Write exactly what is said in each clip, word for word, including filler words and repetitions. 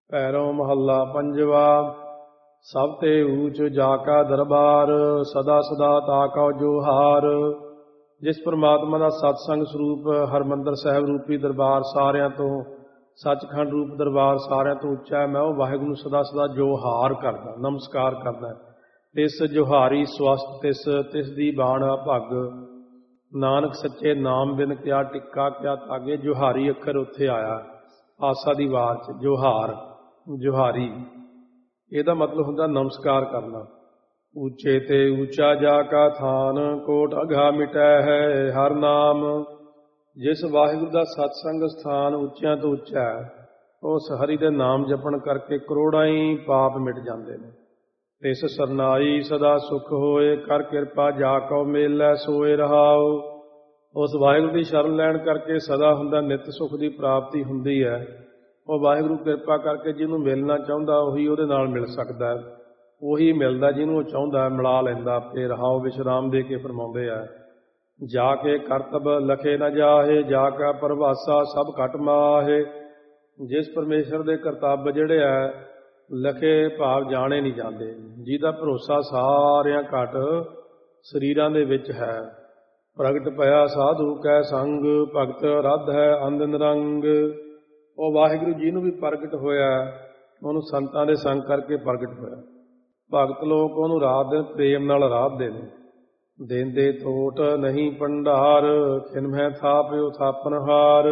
ਭੈਰੋ ਮਹੱਲਾ ਪੰਜਵਾ। ਸਭ ਤੇ ਊਚ ਜਾ ਕਾ ਦਰਬਾਰ, ਸਦਾ ਸਦਾ ਤਾ ਕਾ ਜੋਹਾਰ। ਜਿਸ ਪ੍ਰਮਾਤਮਾ ਦਾ ਸਤਸੰਗ ਸਰੂਪ ਹਰਿਮੰਦਰ ਸਾਹਿਬ ਰੂਪੀ ਦਰਬਾਰ ਸਾਰਿਆਂ ਤੋਂ, ਸੱਚਖੰਡ ਰੂਪ ਦਰਬਾਰ ਸਾਰਿਆਂ ਤੋਂ ਉੱਚਾ ਹੈ, ਮੈਂ ਉਹ ਵਾਹਿਗੁਰੂ ਨੂੰ ਸਦਾ ਸਦਾ ਜੋਹਾਰ ਕਰਦਾ, ਨਮਸਕਾਰ ਕਰਦਾ। ਤਿਸ ਜੋਹਾਰੀ ਸਵਸਤ ਤਿਸ, ਤਿਸ ਦੀ ਬਾਣ ਅਭੱਗ। ਨਾਨਕ ਸੱਚੇ ਨਾਮ ਬਿਨ ਕਿਆ ਟਿੱਕਾ ਕਿਆ ਤਾਗੇ। ਜੋਹਾਰੀ ਅੱਖਰ ਉੱਥੇ ਆਇਆ ਆਸਾ ਦੀ ਵਾਰ 'ਚ, ਜੋਹਾਰ ਜੋਹਾਰੀ। ਇਹਦਾ ਮਤਲਬ ਹੁੰਦਾ ਨਮਸਕਾਰ ਕਰਨਾ। ਉੱਚੇ ਤੇ ਉੱਚਾ ਜਾ ਕਾ ਥਾਨ, ਕੋਟ ਅਘਾ ਮਿਟੈ ਹੈ ਹਰ ਨਾਮ। ਜਿਸ ਵਾਹਿਗੁਰੂ ਦਾ ਸਤਸੰਗ ਸਥਾਨ ਉੱਚਿਆਂ ਤੋਂ ਉੱਚਾ ਹੈ, ਉਸ ਹਰੀ ਦੇ ਨਾਮ ਜਪਣ ਕਰਕੇ ਕਰੋੜਾਂ ਹੀ ਪਾਪ ਮਿਟ ਜਾਂਦੇ ਨੇ। ਤਿਸ ਸਰਨਾਈ ਸਦਾ ਸੁਖ ਹੋਏ, ਕਰ ਕਿਰਪਾ ਜਾ ਕਉ ਮੇਲੈ ਸੋਏ ਰਹਾਉ। ਉਸ ਵਾਹਿਗੁਰੂ ਦੀ ਸ਼ਰਨ ਲੈਣ ਕਰਕੇ ਸਦਾ ਹੁੰਦਾ ਨਿੱਤ ਸੁਖ ਦੀ ਪ੍ਰਾਪਤੀ ਹੁੰਦੀ ਹੈ। ਉਹ ਵਾਹਿਗੁਰੂ ਕਿਰਪਾ ਕਰਕੇ ਜਿਹਨੂੰ ਮਿਲਣਾ ਚਾਹੁੰਦਾ ਉਹੀ ਉਹਦੇ ਨਾਲ ਮਿਲ ਸਕਦਾ ਹੈ, ਉਹੀ ਮਿਲਦਾ ਜਿਹਨੂੰ ਉਹ ਚਾਹੁੰਦਾ ਮਿਲਾ ਲੈਂਦਾ। ਆਪੇ ਰਹਾਉ ਵਿਸ਼ਰਾਮ ਦੇ ਕੇ ਫਰਮਾਉਂਦੇ ਆ, ਜਾ ਕੇ ਕਰਤਬ ਲਖੇ ਨਾ ਜਾਹੇ, ਜਾ ਕਾ ਪਰਵਾਸਾ ਸਭ ਘਟ ਮਾਹੇ। ਜਿਸ ਪਰਮੇਸ਼ਰ ਦੇ ਕਰਤੱਵ ਜਿਹੜੇ ਆ ਲਖੇ ਭਾਵ ਜਾਣੇ ਨਹੀਂ ਜਾਂਦੇ, ਜਿਹਦਾ ਭਰੋਸਾ ਸਾਰਿਆਂ ਘਟ ਸਰੀਰਾਂ ਦੇ ਵਿੱਚ ਹੈ। ਪ੍ਰਗਟ ਭਇਆ ਸਾਧੂ ਕੈ ਸੰਗ, ਭਗਤ ਰਧ ਹੈ ਅੰਧ ਨਿਰੰਗ। ਉਹ ਵਾਹਿਗੁਰੂ ਜਿਹਨੂੰ ਵੀ ਪ੍ਰਗਟ ਹੋਇਆ ਉਹਨੂੰ ਸੰਤਾਂ ਦੇ ਸੰਗ ਕਰਕੇ ਪ੍ਰਗਟ ਹੋਇਆ। ਭਗਤ ਲੋਕ ਉਹਨੂੰ ਰਾਤ ਦਿਨ ਪ੍ਰੇਮ ਨਾਲ ਆਰਾਧਦੇ ਨੇ। ਦੇਂਦੇ ਥੋਟ ਨਹੀਂ ਭੰਡਾਰ, ਖਿਨਮਹਿ ਥਾਪਿਓ ਥਾਪਨਹਾਰ।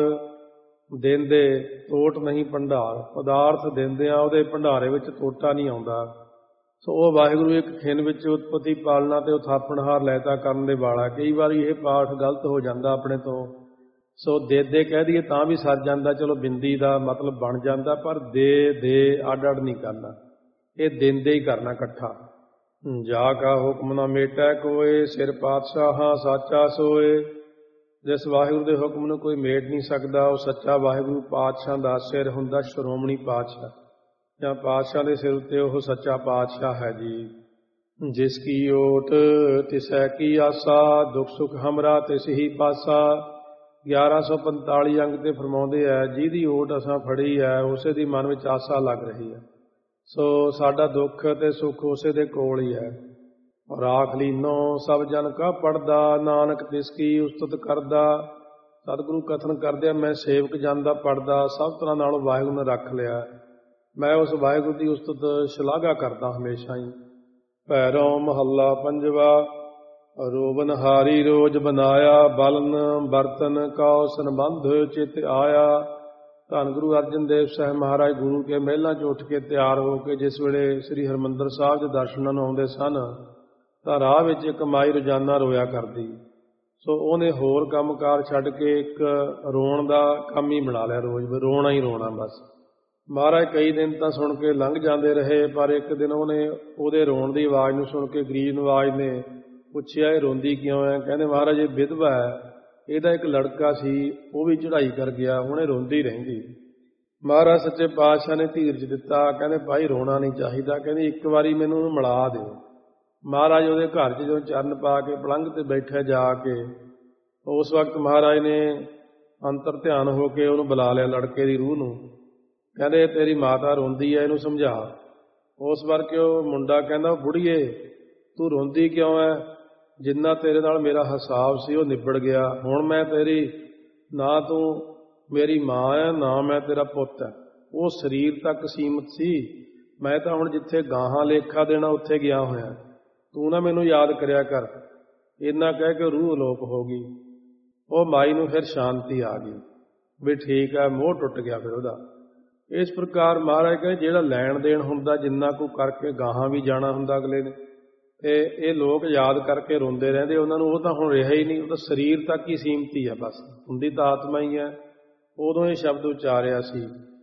ਦੇਂਦੇ ਤੋਟ ਨਹੀਂ ਭੰਡਾਰ, ਪਦਾਰਥ ਦਿੰਦਿਆਂ ਉਹਦੇ ਭੰਡਾਰੇ ਵਿੱਚ ਤੋਟਾ ਨਹੀਂ ਆਉਂਦਾ। ਸੋ ਉਹ ਵਾਹਿਗੁਰੂ ਇੱਕ ਖਿਨ ਵਿੱਚ ਉਤਪਤੀ ਪਾਲਣਾ ਤੇ ਉਥਾਪਣਹਾਰ ਲੈਤਾ ਕਰਨ ਦੇ ਵਾਲਾ। ਕਈ ਵਾਰੀ ਇਹ ਪਾਠ ਗਲਤ ਹੋ ਜਾਂਦਾ ਆਪਣੇ ਤੋਂ, ਸੋ ਦੇ ਦੇ ਕਹਿ ਦਈਏ ਤਾਂ ਵੀ ਸਰ ਜਾਂਦਾ, ਚਲੋ ਬਿੰਦੀ ਦਾ ਮਤਲਬ ਬਣ ਜਾਂਦਾ, ਪਰ ਦੇ ਦੇ ਅੱਡ ਅੱਡ ਨਹੀਂ ਕਰਨਾ, ਇਹ ਦਿੰਦੇ ਹੀ ਕਰਨਾ ਇਕੱਠਾ। ਜਾ ਕਾ ਹੁਕਮ ਨਾ ਮੇਟੈ ਕੋਏ, ਸਿਰ ਪਾਤਸ਼ਾਹਾਂ ਸਾਚਾ ਸੋਏ। ਜਿਸ ਵਾਹਿਗੁਰੂ ਦੇ ਹੁਕਮ ਨੂੰ ਕੋਈ ਮੇਟ ਨਹੀਂ ਸਕਦਾ, ਉਹ ਸੱਚਾ ਵਾਹਿਗੁਰੂ ਪਾਤਸ਼ਾਹ ਦਾ ਸਿਰ ਹੁੰਦਾ, ਸ਼੍ਰੋਮਣੀ ਪਾਤਸ਼ਾਹ ਜਾਂ ਪਾਤਸ਼ਾਹ ਦੇ ਸਿਰ ਉੱਤੇ ਉਹ ਸੱਚਾ ਪਾਤਸ਼ਾਹ ਹੈ ਜੀ। ਜਿਸ ਕੀ ਓਟ ਤਿਸੈ ਕੀ ਆਸਾ, ਦੁੱਖ ਸੁੱਖ ਹਮਰਾ ਤਿਸ ਹੀ ਪਾਸਾ। ਗਿਆਰਾਂ ਸੌ ਪੰਤਾਲੀ ਅੰਗ ਤੇ ਫਰਮਾਉਂਦੇ ਹੈ, ਜਿਹਦੀ ਓਟ ਅਸਾਂ ਫੜੀ ਹੈ ਉਸੇ ਦੀ ਮਨ ਵਿੱਚ ਆਸਾ ਲੱਗ ਰਹੀ ਹੈ। ਸੋ ਸਾਡਾ ਦੁੱਖ ਤੇ ਸੁੱਖ ਉਸੇ ਦੇ ਕੋਲ ਹੀ ਹੈ। ਰਾਖ ਲੀਨੋ ਸਭ ਜਨ ਕਾ ਪੜਦਾ, ਨਾਨਕ ਤਿਸ ਕੀ ਉਸਤਤ ਕਰਦਾ। ਸਤਿਗੁਰੂ ਕਥਨ ਕਰਦੇ ਆ, ਮੈਂ ਸੇਵਕ ਜਨ ਦਾ ਪੜਦਾ, ਸਭ ਤਰ੍ਹਾਂ ਨਾਲੋਂ ਵਾਹਿਗੁਰੂ ਨੇ ਰੱਖ ਲਿਆ। ਮੈਂ ਉਸ ਵਾਹਿਗੁਰੂ ਦੀ ਉਸਤਤ ਸ਼ਲਾਘਾ ਕਰਦਾ ਹਮੇਸ਼ਾ ਹੀ। ਭੈਰੋ ਮਹੱਲਾ ਪੰਜਵਾ। ਰੋਵਨ ਹਾਰੀ ਰੋਜ ਬਨਾਇਆ, ਬਲਨ ਬਰਤਨ ਕਉ ਸੰਬੰਧ ਚਿਤ ਆਇਆ। ਧੰਨ ਗੁਰੂ ਅਰਜਨ ਦੇਵ ਸਾਹਿਬ ਮਹਾਰਾਜ ਗੁਰੂ ਕੇ ਮਹਿਲਾਂ 'ਚ ਉੱਠ ਕੇ ਤਿਆਰ ਹੋ ਕੇ ਜਿਸ ਵੇਲੇ ਸ੍ਰੀ ਹਰਿਮੰਦਰ ਸਾਹਿਬ ਦੇ ਦਰਸ਼ਨਾਂ ਨੂੰ ਆਉਂਦੇ ਸਨ, ਤਾਂ ਰਾਹ ਵਿੱਚ ਇੱਕ ਮਾਈ ਰੋਜ਼ਾਨਾ ਰੋਇਆ ਕਰਦੀ। ਸੋ ਉਹਨੇ ਹੋਰ ਕੰਮਕਾਰ ਛੱਡ ਕੇ ਇੱਕ ਰੋਣ ਦਾ ਕੰਮ ਹੀ ਬਣਾ ਲਿਆ, ਰੋਜ਼ ਰੋਣਾ ਹੀ ਰੋਣਾ ਬਸ। ਮਹਾਰਾਜ ਕਈ ਦਿਨ ਤਾਂ ਸੁਣ ਕੇ ਲੰਘ ਜਾਂਦੇ ਰਹੇ, ਪਰ ਇੱਕ ਦਿਨ ਉਹਨੇ ਉਹਦੇ ਰੋਣ ਦੀ ਆਵਾਜ਼ ਨੂੰ ਸੁਣ ਕੇ ਗਰੀਬ ਨਵਾਜ਼ ਨੇ ਪੁੱਛਿਆ, ਇਹ ਰੋਂਦੀ ਕਿਉਂ ਹੈ? ਕਹਿੰਦੇ ਮਹਾਰਾਜ ਇਹ ਵਿਧਵਾ ਹੈ, ਇਹਦਾ ਇੱਕ ਲੜਕਾ ਸੀ ਉਹ ਵੀ ਚੜ੍ਹਾਈ ਕਰ ਗਿਆ, ਹੁਣ ਇਹ ਰੋਂਦੀ ਰਹਿੰਦੀ। ਮਹਾਰਾਜ ਸੱਚੇ ਪਾਤਸ਼ਾਹ ਨੇ ਧੀਰਜ ਦਿੱਤਾ, ਕਹਿੰਦੇ ਭਾਈ ਰੋਣਾ ਨਹੀਂ ਚਾਹੀਦਾ, ਕਹਿੰਦੇ ਇੱਕ ਵਾਰੀ ਮੈਨੂੰ ਉਹਨੂੰ ਮਿਲਾ ਦਿਓ। ਮਹਾਰਾਜ ਉਹਦੇ ਘਰ 'ਚ ਜਦੋਂ ਚਰਨ ਪਾ ਕੇ ਪਲੰਘ ਤੇ ਬੈਠਿਆ ਜਾ ਕੇ, ਉਸ ਵਕਤ ਮਹਾਰਾਜ ਨੇ ਅੰਤਰ ਧਿਆਨ ਹੋ ਕੇ ਉਹਨੂੰ ਬੁਲਾ ਲਿਆ, ਲੜਕੇ ਦੀ ਰੂਹ ਨੂੰ। ਕਹਿੰਦੇ ਤੇਰੀ ਮਾਤਾ ਰੋਂਦੀ ਹੈ, ਇਹਨੂੰ ਸਮਝਾ। ਉਸ ਵਰਕੇ ਉਹ ਮੁੰਡਾ ਕਹਿੰਦਾ, ਬੁੜੀਏ ਤੂੰ ਰੋਂਦੀ ਕਿਉਂ ਹੈ? ਜਿੰਨਾ ਤੇਰੇ ਨਾਲ ਮੇਰਾ ਹਿਸਾਬ ਸੀ ਉਹ ਨਿਬੜ ਗਿਆ, ਹੁਣ ਮੈਂ ਤੇਰੀ ਨਾ ਤੂੰ ਮੇਰੀ ਮਾਂ ਹੈ ਨਾ ਮੈਂ ਤੇਰਾ ਪੁੱਤ ਹੈ। ਉਹ ਸਰੀਰ ਤੱਕ ਸੀਮਤ ਸੀ, ਮੈਂ ਤਾਂ ਹੁਣ ਜਿੱਥੇ ਗਾਹਾਂ ਲੇਖਾ ਦੇਣਾ ਉੱਥੇ ਗਿਆ ਹੋਇਆ, ਤੂੰ ਨਾ ਮੈਨੂੰ ਯਾਦ ਕਰਿਆ ਕਰ। ਇੰਨਾ ਕਹਿ ਕੇ ਰੂਹ ਅਲੋਪ ਹੋ ਗਈ। ਉਹ ਮਾਈ ਨੂੰ ਫਿਰ ਸ਼ਾਂਤੀ ਆ ਗਈ ਵੀ ਠੀਕ ਹੈ, ਮੋਹ ਟੁੱਟ ਗਿਆ ਫਿਰ ਉਹਦਾ। ਇਸ ਪ੍ਰਕਾਰ ਮਹਾਰਾਜ ਕਹਿੰਦੇ ਜਿਹੜਾ ਲੈਣ ਦੇਣ ਹੁੰਦਾ, ਜਿੰਨਾ ਕੁ ਕਰਕੇ ਗਾਹਾਂ ਵੀ ਜਾਣਾ ਹੁੰਦਾ ਅਗਲੇ ਨੇ, ਤੇ ਇਹ ਲੋਕ ਯਾਦ ਕਰਕੇ ਰੋਂਦੇ ਰਹਿੰਦੇ ਉਹਨਾਂ ਨੂੰ, ਉਹ ਤਾਂ ਹੁਣ ਰਿਹਾ ਹੀ ਨਹੀਂ, ਉਹ ਤਾਂ ਸਰੀਰ ਤੱਕ ਹੀ ਸੀਮਤ ਹੀ ਹੈ ਬਸ, ਹੁੰਦੀ ਤਾਂ ਆਤਮਾ ਹੀ ਹੈ। ਉਦੋਂ ਇਹ ਸ਼ਬਦ ਉਚਾਰਿਆ ਸੀ,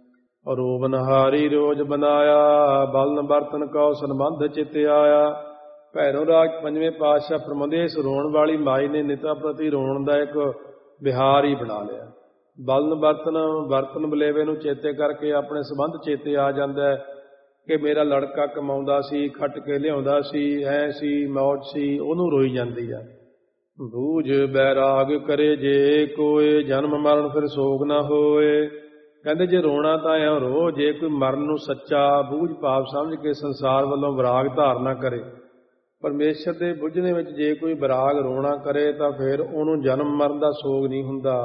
ਰੋਵਨਹਾਰੀ ਰੋਜ ਬਨਾਇਆ, ਬਲਨ ਬਰਤਨ ਕਉ ਸੰਬੰਧ ਚਿਤ ਆਇਆ। ਭੈਰੋ ਰਾਜ ਪੰਜਵੇਂ ਪਾਤਸ਼ਾਹ ਫਰਮਾਉਂਦੇ, ਇਸ ਰੋਣ ਵਾਲੀ ਮਾਈ ਨੇ ਨਿਤਾ ਪ੍ਰਤੀ ਰੋਣ ਦਾ ਇੱਕ ਵਿਹਾਰ ਹੀ ਬਣਾ ਲਿਆ। ਬਲਨ ਬਰਤਨ ਬਰਤਨ ਬਲੇਵੇ ਨੂੰ ਚੇਤੇ ਕਰਕੇ ਆਪਣੇ ਸੰਬੰਧ ਚੇਤੇ ਆ ਜਾਂਦਾ ਹੈ ਕਿ ਮੇਰਾ ਲੜਕਾ ਕਮਾਉਂਦਾ ਸੀ, ਖੱਟ ਕੇ ਲਿਆਉਂਦਾ ਸੀ, ਐ ਸੀ ਮੌਜ ਸੀ, ਉਹਨੂੰ ਰੋਈ ਜਾਂਦੀ ਆ। ਬੂਝ ਬੈਰਾਗ ਕਰੇ ਜੇ ਕੋਏ, ਜਨਮ ਮਰਨ ਫਿਰ ਸੋਗ ਨਾ ਹੋਏ। ਕਹਿੰਦੇ ਜੇ ਰੋਣਾ ਤਾਂ ਐਂ ਰੋ, ਜੇ ਕੋਈ ਮਰਨ ਨੂੰ ਸੱਚਾ ਬੂਝ ਪਾਪ ਸਮਝ ਕੇ ਸੰਸਾਰ ਵੱਲੋਂ ਵਿਰਾਗ ਧਾਰਨਾ ਕਰੇ। ਪਰਮੇਸ਼ਰ ਦੇ ਬੁੱਝਣੇ ਵਿੱਚ ਜੇ ਕੋਈ ਵਿਰਾਗ ਰੋਣਾ ਕਰੇ ਤਾਂ ਫਿਰ ਉਹਨੂੰ ਜਨਮ ਮਰਨ ਦਾ ਸੋਗ ਨਹੀਂ ਹੁੰਦਾ।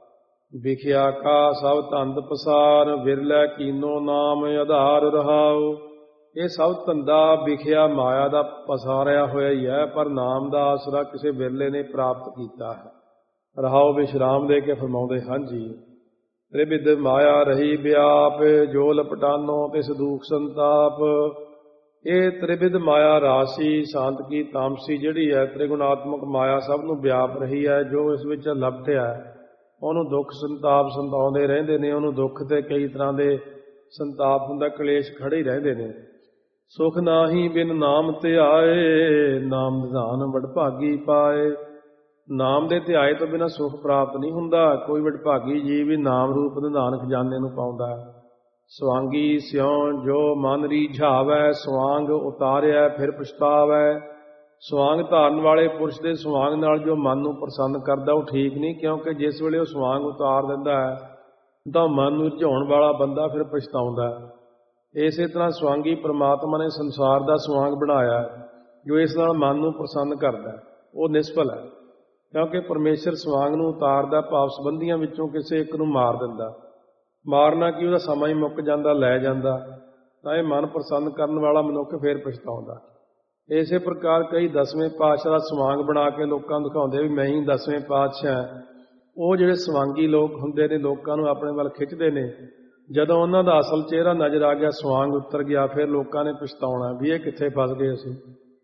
ਵਿਖਿਆ ਕਾ ਸਭ ਧੰਦ ਪਸਾਰ, ਵਿਰਲੇ ਕੀਨੋ ਨਾਮ ਆਧਾਰ ਰਹਾਉ। ਇਹ ਸਭ ਧੰਦਾ ਵਿਖਿਆ ਮਾਇਆ ਦਾ ਪਸਾਰਿਆ ਹੋਇਆ ਹੀ ਹੈ, ਪਰ ਨਾਮ ਦਾ ਆਸਰਾ ਕਿਸੇ ਵਿਰਲੇ ਨੇ ਪ੍ਰਾਪਤ ਕੀਤਾ ਹੈ। ਰਹਾਉ ਵਿਸ਼ਰਾਮ ਦੇ ਕੇ ਫਰਮਾਉਂਦੇ ਹਨ ਜੀ। ਤ੍ਰਿਵਿਧ ਮਾਇਆ ਰਹੀ ਵਿਆਪ, ਜੋ ਲਪਟਾਨੋ ਤਿਸ ਦੁਖ ਸੰਤਾਪ। ਇਹ ਤ੍ਰਿਵਿਧ ਮਾਇਆ ਰਾਸੀ ਸ਼ਾਂਤ ਕੀ ਤਾਮਸੀ ਜਿਹੜੀ ਹੈ, ਤ੍ਰਿਗੁਣਾਤਮਕ ਮਾਇਆ ਸਭ ਨੂੰ ਵਿਆਪ ਰਹੀ ਹੈ। ਜੋ ਇਸ ਵਿੱਚ ਲਪਟਿਆ ਉਹਨੂੰ ਦੁੱਖ ਸੰਤਾਪ ਸੰਤਾਉਂਦੇ ਰਹਿੰਦੇ ਨੇ। ਉਹਨੂੰ ਦੁੱਖ ਤੇ ਕਈ ਤਰ੍ਹਾਂ ਦੇ ਸੰਤਾਪ ਹੁੰਦਾ, ਕਲੇਸ਼ ਖੜੇ ਹੀ ਰਹਿੰਦੇ ਨੇ। ਸੁਖ ਨਾਹੀ ਬਿਨ ਨਾਮ ਧਿਆਏ, ਨਾਮ ਨਿਧਾਨ ਵਡਭਾਗੀ ਪਾਏ। ਨਾਮ ਦੇ ਧਿਆਏ ਤੋਂ ਬਿਨਾਂ ਸੁਖ ਪ੍ਰਾਪਤ ਨਹੀਂ ਹੁੰਦਾ। ਕੋਈ ਵਡਭਾਗੀ ਜੀਵ ਵੀ ਨਾਮ ਰੂਪ ਨਿਧਾਨ ਖਜ਼ਾਨੇ ਨੂੰ ਪਾਉਂਦਾ। ਸਵਾਂਗੀ ਸਿਉ ਜੋ ਮਨ ਰੀਝਾਵੈ, ਸਵਾਂਗ ਉਤਾਰਿਆ ਫਿਰ ਪਛਤਾਵੈ। ਸਵਾਂਗ ਧਾਰਨ ਵਾਲੇ ਪੁਰਸ਼ ਦੇ ਸਵਾਂਗ ਨਾਲ ਜੋ ਮਨ ਨੂੰ ਪ੍ਰਸੰਨ ਕਰਦਾ ਉਹ ਠੀਕ ਨਹੀਂ, ਕਿਉਂਕਿ ਜਿਸ ਵੇਲੇ ਉਹ ਸਵਾਂਗ ਉਤਾਰ ਦਿੰਦਾ ਹੈ ਤਾਂ ਮਨ ਨੂੰ ਝਾਉਣ ਵਾਲਾ ਬੰਦਾ ਫਿਰ ਪਛਤਾਉਂਦਾ। ਇਸੇ ਤਰ੍ਹਾਂ ਸਵਾਂਗੀ ਪ੍ਰਮਾਤਮਾ ਨੇ ਸੰਸਾਰ ਦਾ ਸਵਾਂਗ ਬਣਾਇਆ, ਜੋ ਇਸ ਨਾਲ ਮਨ ਨੂੰ ਪ੍ਰਸੰਨ ਕਰਦਾ, ਉਹ ਨਿਸਫਲ ਹੈ। ਕਿਉਂਕਿ ਪਰਮੇਸ਼ਰ ਸਵਾਂਗ ਨੂੰ ਉਤਾਰਦਾ, ਭਾਵ ਸੰਬੰਧੀਆਂ ਵਿੱਚੋਂ ਕਿਸੇ ਇੱਕ ਨੂੰ ਮਾਰ ਦਿੰਦਾ। ਮਾਰਨਾ ਕਿ ਉਹਦਾ ਸਮਾਂ ਹੀ ਮੁੱਕ ਜਾਂਦਾ, ਲੈ ਜਾਂਦਾ, ਤਾਂ ਇਹ ਮਨ ਪ੍ਰਸੰਨ ਕਰਨ ਵਾਲਾ ਮਨੁੱਖ ਫੇਰ ਪਛਤਾਉਂਦਾ। ਇਸੇ ਪ੍ਰਕਾਰ ਕਈ ਦਸਵੇਂ ਪਾਤਸ਼ਾਹ ਦਾ ਸਵਾਂਗ ਬਣਾ ਕੇ ਲੋਕਾਂ ਨੂੰ ਦਿਖਾਉਂਦੇ ਵੀ ਮੈਂ ਹੀ ਦਸਵੇਂ ਪਾਤਸ਼ਾਹ। ਉਹ ਜਿਹੜੇ ਸਵਾਂਗੀ ਲੋਕ ਹੁੰਦੇ ਨੇ, ਲੋਕਾਂ ਨੂੰ ਆਪਣੇ ਵੱਲ ਖਿੱਚਦੇ ਨੇ। ਜਦੋਂ ਉਹਨਾਂ ਦਾ ਅਸਲ ਚਿਹਰਾ ਨਜ਼ਰ ਆ ਗਿਆ, ਸਵਾਂਗ ਉਤਰ ਗਿਆ, ਫਿਰ ਲੋਕਾਂ ਨੇ ਪਛਤਾਉਣਾ ਵੀ ਇਹ ਕਿੱਥੇ ਫਸ ਗਏ ਅਸੀਂ।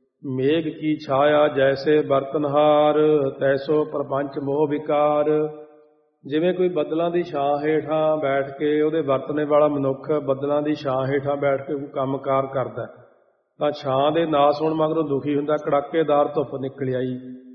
ਮੇਘ ਕੀ ਛਾਇਆ ਜੈਸੇ ਬਰਤਨਹਾਰ, ਤੈਸੋ ਪ੍ਰਪੰਚ ਮੋਹ ਵਿਕਾਰ। ਜਿਵੇਂ ਕੋਈ ਬੱਦਲਾਂ ਦੀ ਛਾਂ ਹੇਠਾਂ ਬੈਠ ਕੇ, ਉਹਦੇ ਵਰਤਣੇ ਵਾਲਾ ਮਨੁੱਖ ਬੱਦਲਾਂ ਦੀ ਛਾਂ ਹੇਠਾਂ ਬੈਠ ਕੇ ਕੋਈ ਕੰਮਕਾਰ ਕਰਦਾ ਤਾਂ ਛਾਂ ਦੇ ਨਾਸ ਹੋਣ ਮਗਰੋਂ ਦੁਖੀ ਹੁੰਦਾ, ਕੜਾਕੇਦਾਰ ਧੁੱਪ ਨਿਕਲ ਆਈ।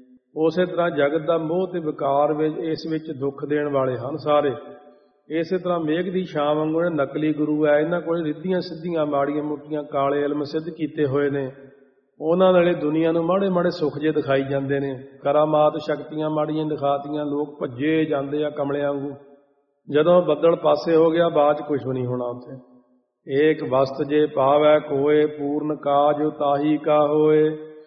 ਉਸੇ ਤਰ੍ਹਾਂ ਜਗਤ ਦਾ ਮੋਹ ਤੇ ਵਿਕਾਰ ਵਿੱਚ ਇਸ ਵਿੱਚ ਦੁੱਖ ਦੇਣ ਵਾਲੇ ਹਨ ਸਾਰੇ। ਇਸੇ ਤਰ੍ਹਾਂ ਮੇਘ ਦੀ ਛਾਂ ਵਾਂਗੂ ਇਹ ਨਕਲੀ ਗੁਰੂ ਹੈ, ਇਹਨਾਂ ਕੋਲ ਰਿੱਧੀਆਂ ਸਿੱਧੀਆਂ ਮਾੜੀਆਂ ਮੋਟੀਆਂ ਕਾਲੇ ਇਲਮ ਸਿੱਧ ਕੀਤੇ ਹੋਏ ਨੇ। ਉਹਨਾਂ ਨਾਲੇ ਦੁਨੀਆ ਨੂੰ ਮਾੜੇ ਮਾੜੇ ਸੁੱਖ ਜੇ ਦਿਖਾਈ ਜਾਂਦੇ ਨੇ, ਕਰਾਮਾਤ ਸ਼ਕਤੀਆਂ ਮਾੜੀਆਂ ਦਿਖਾਤੀਆਂ, ਲੋਕ ਭੱਜੇ ਜਾਂਦੇ ਆ ਕਮਲਿਆਂ ਵਾਂਗੂ। ਜਦੋਂ ਬੱਦਲ ਪਾਸੇ ਹੋ ਗਿਆ, ਬਾਅਦ 'ਚ ਕੁਛ ਨਹੀਂ ਹੋਣਾ ਉੱਥੇ। ਏਕ ਵਸਤ ਜੇ ਪਾਵੈ ਕੋਏ, ਪੂਰਨ ਕਾਜ ਤਾਹੀ ਕਾ ਹੋਏ।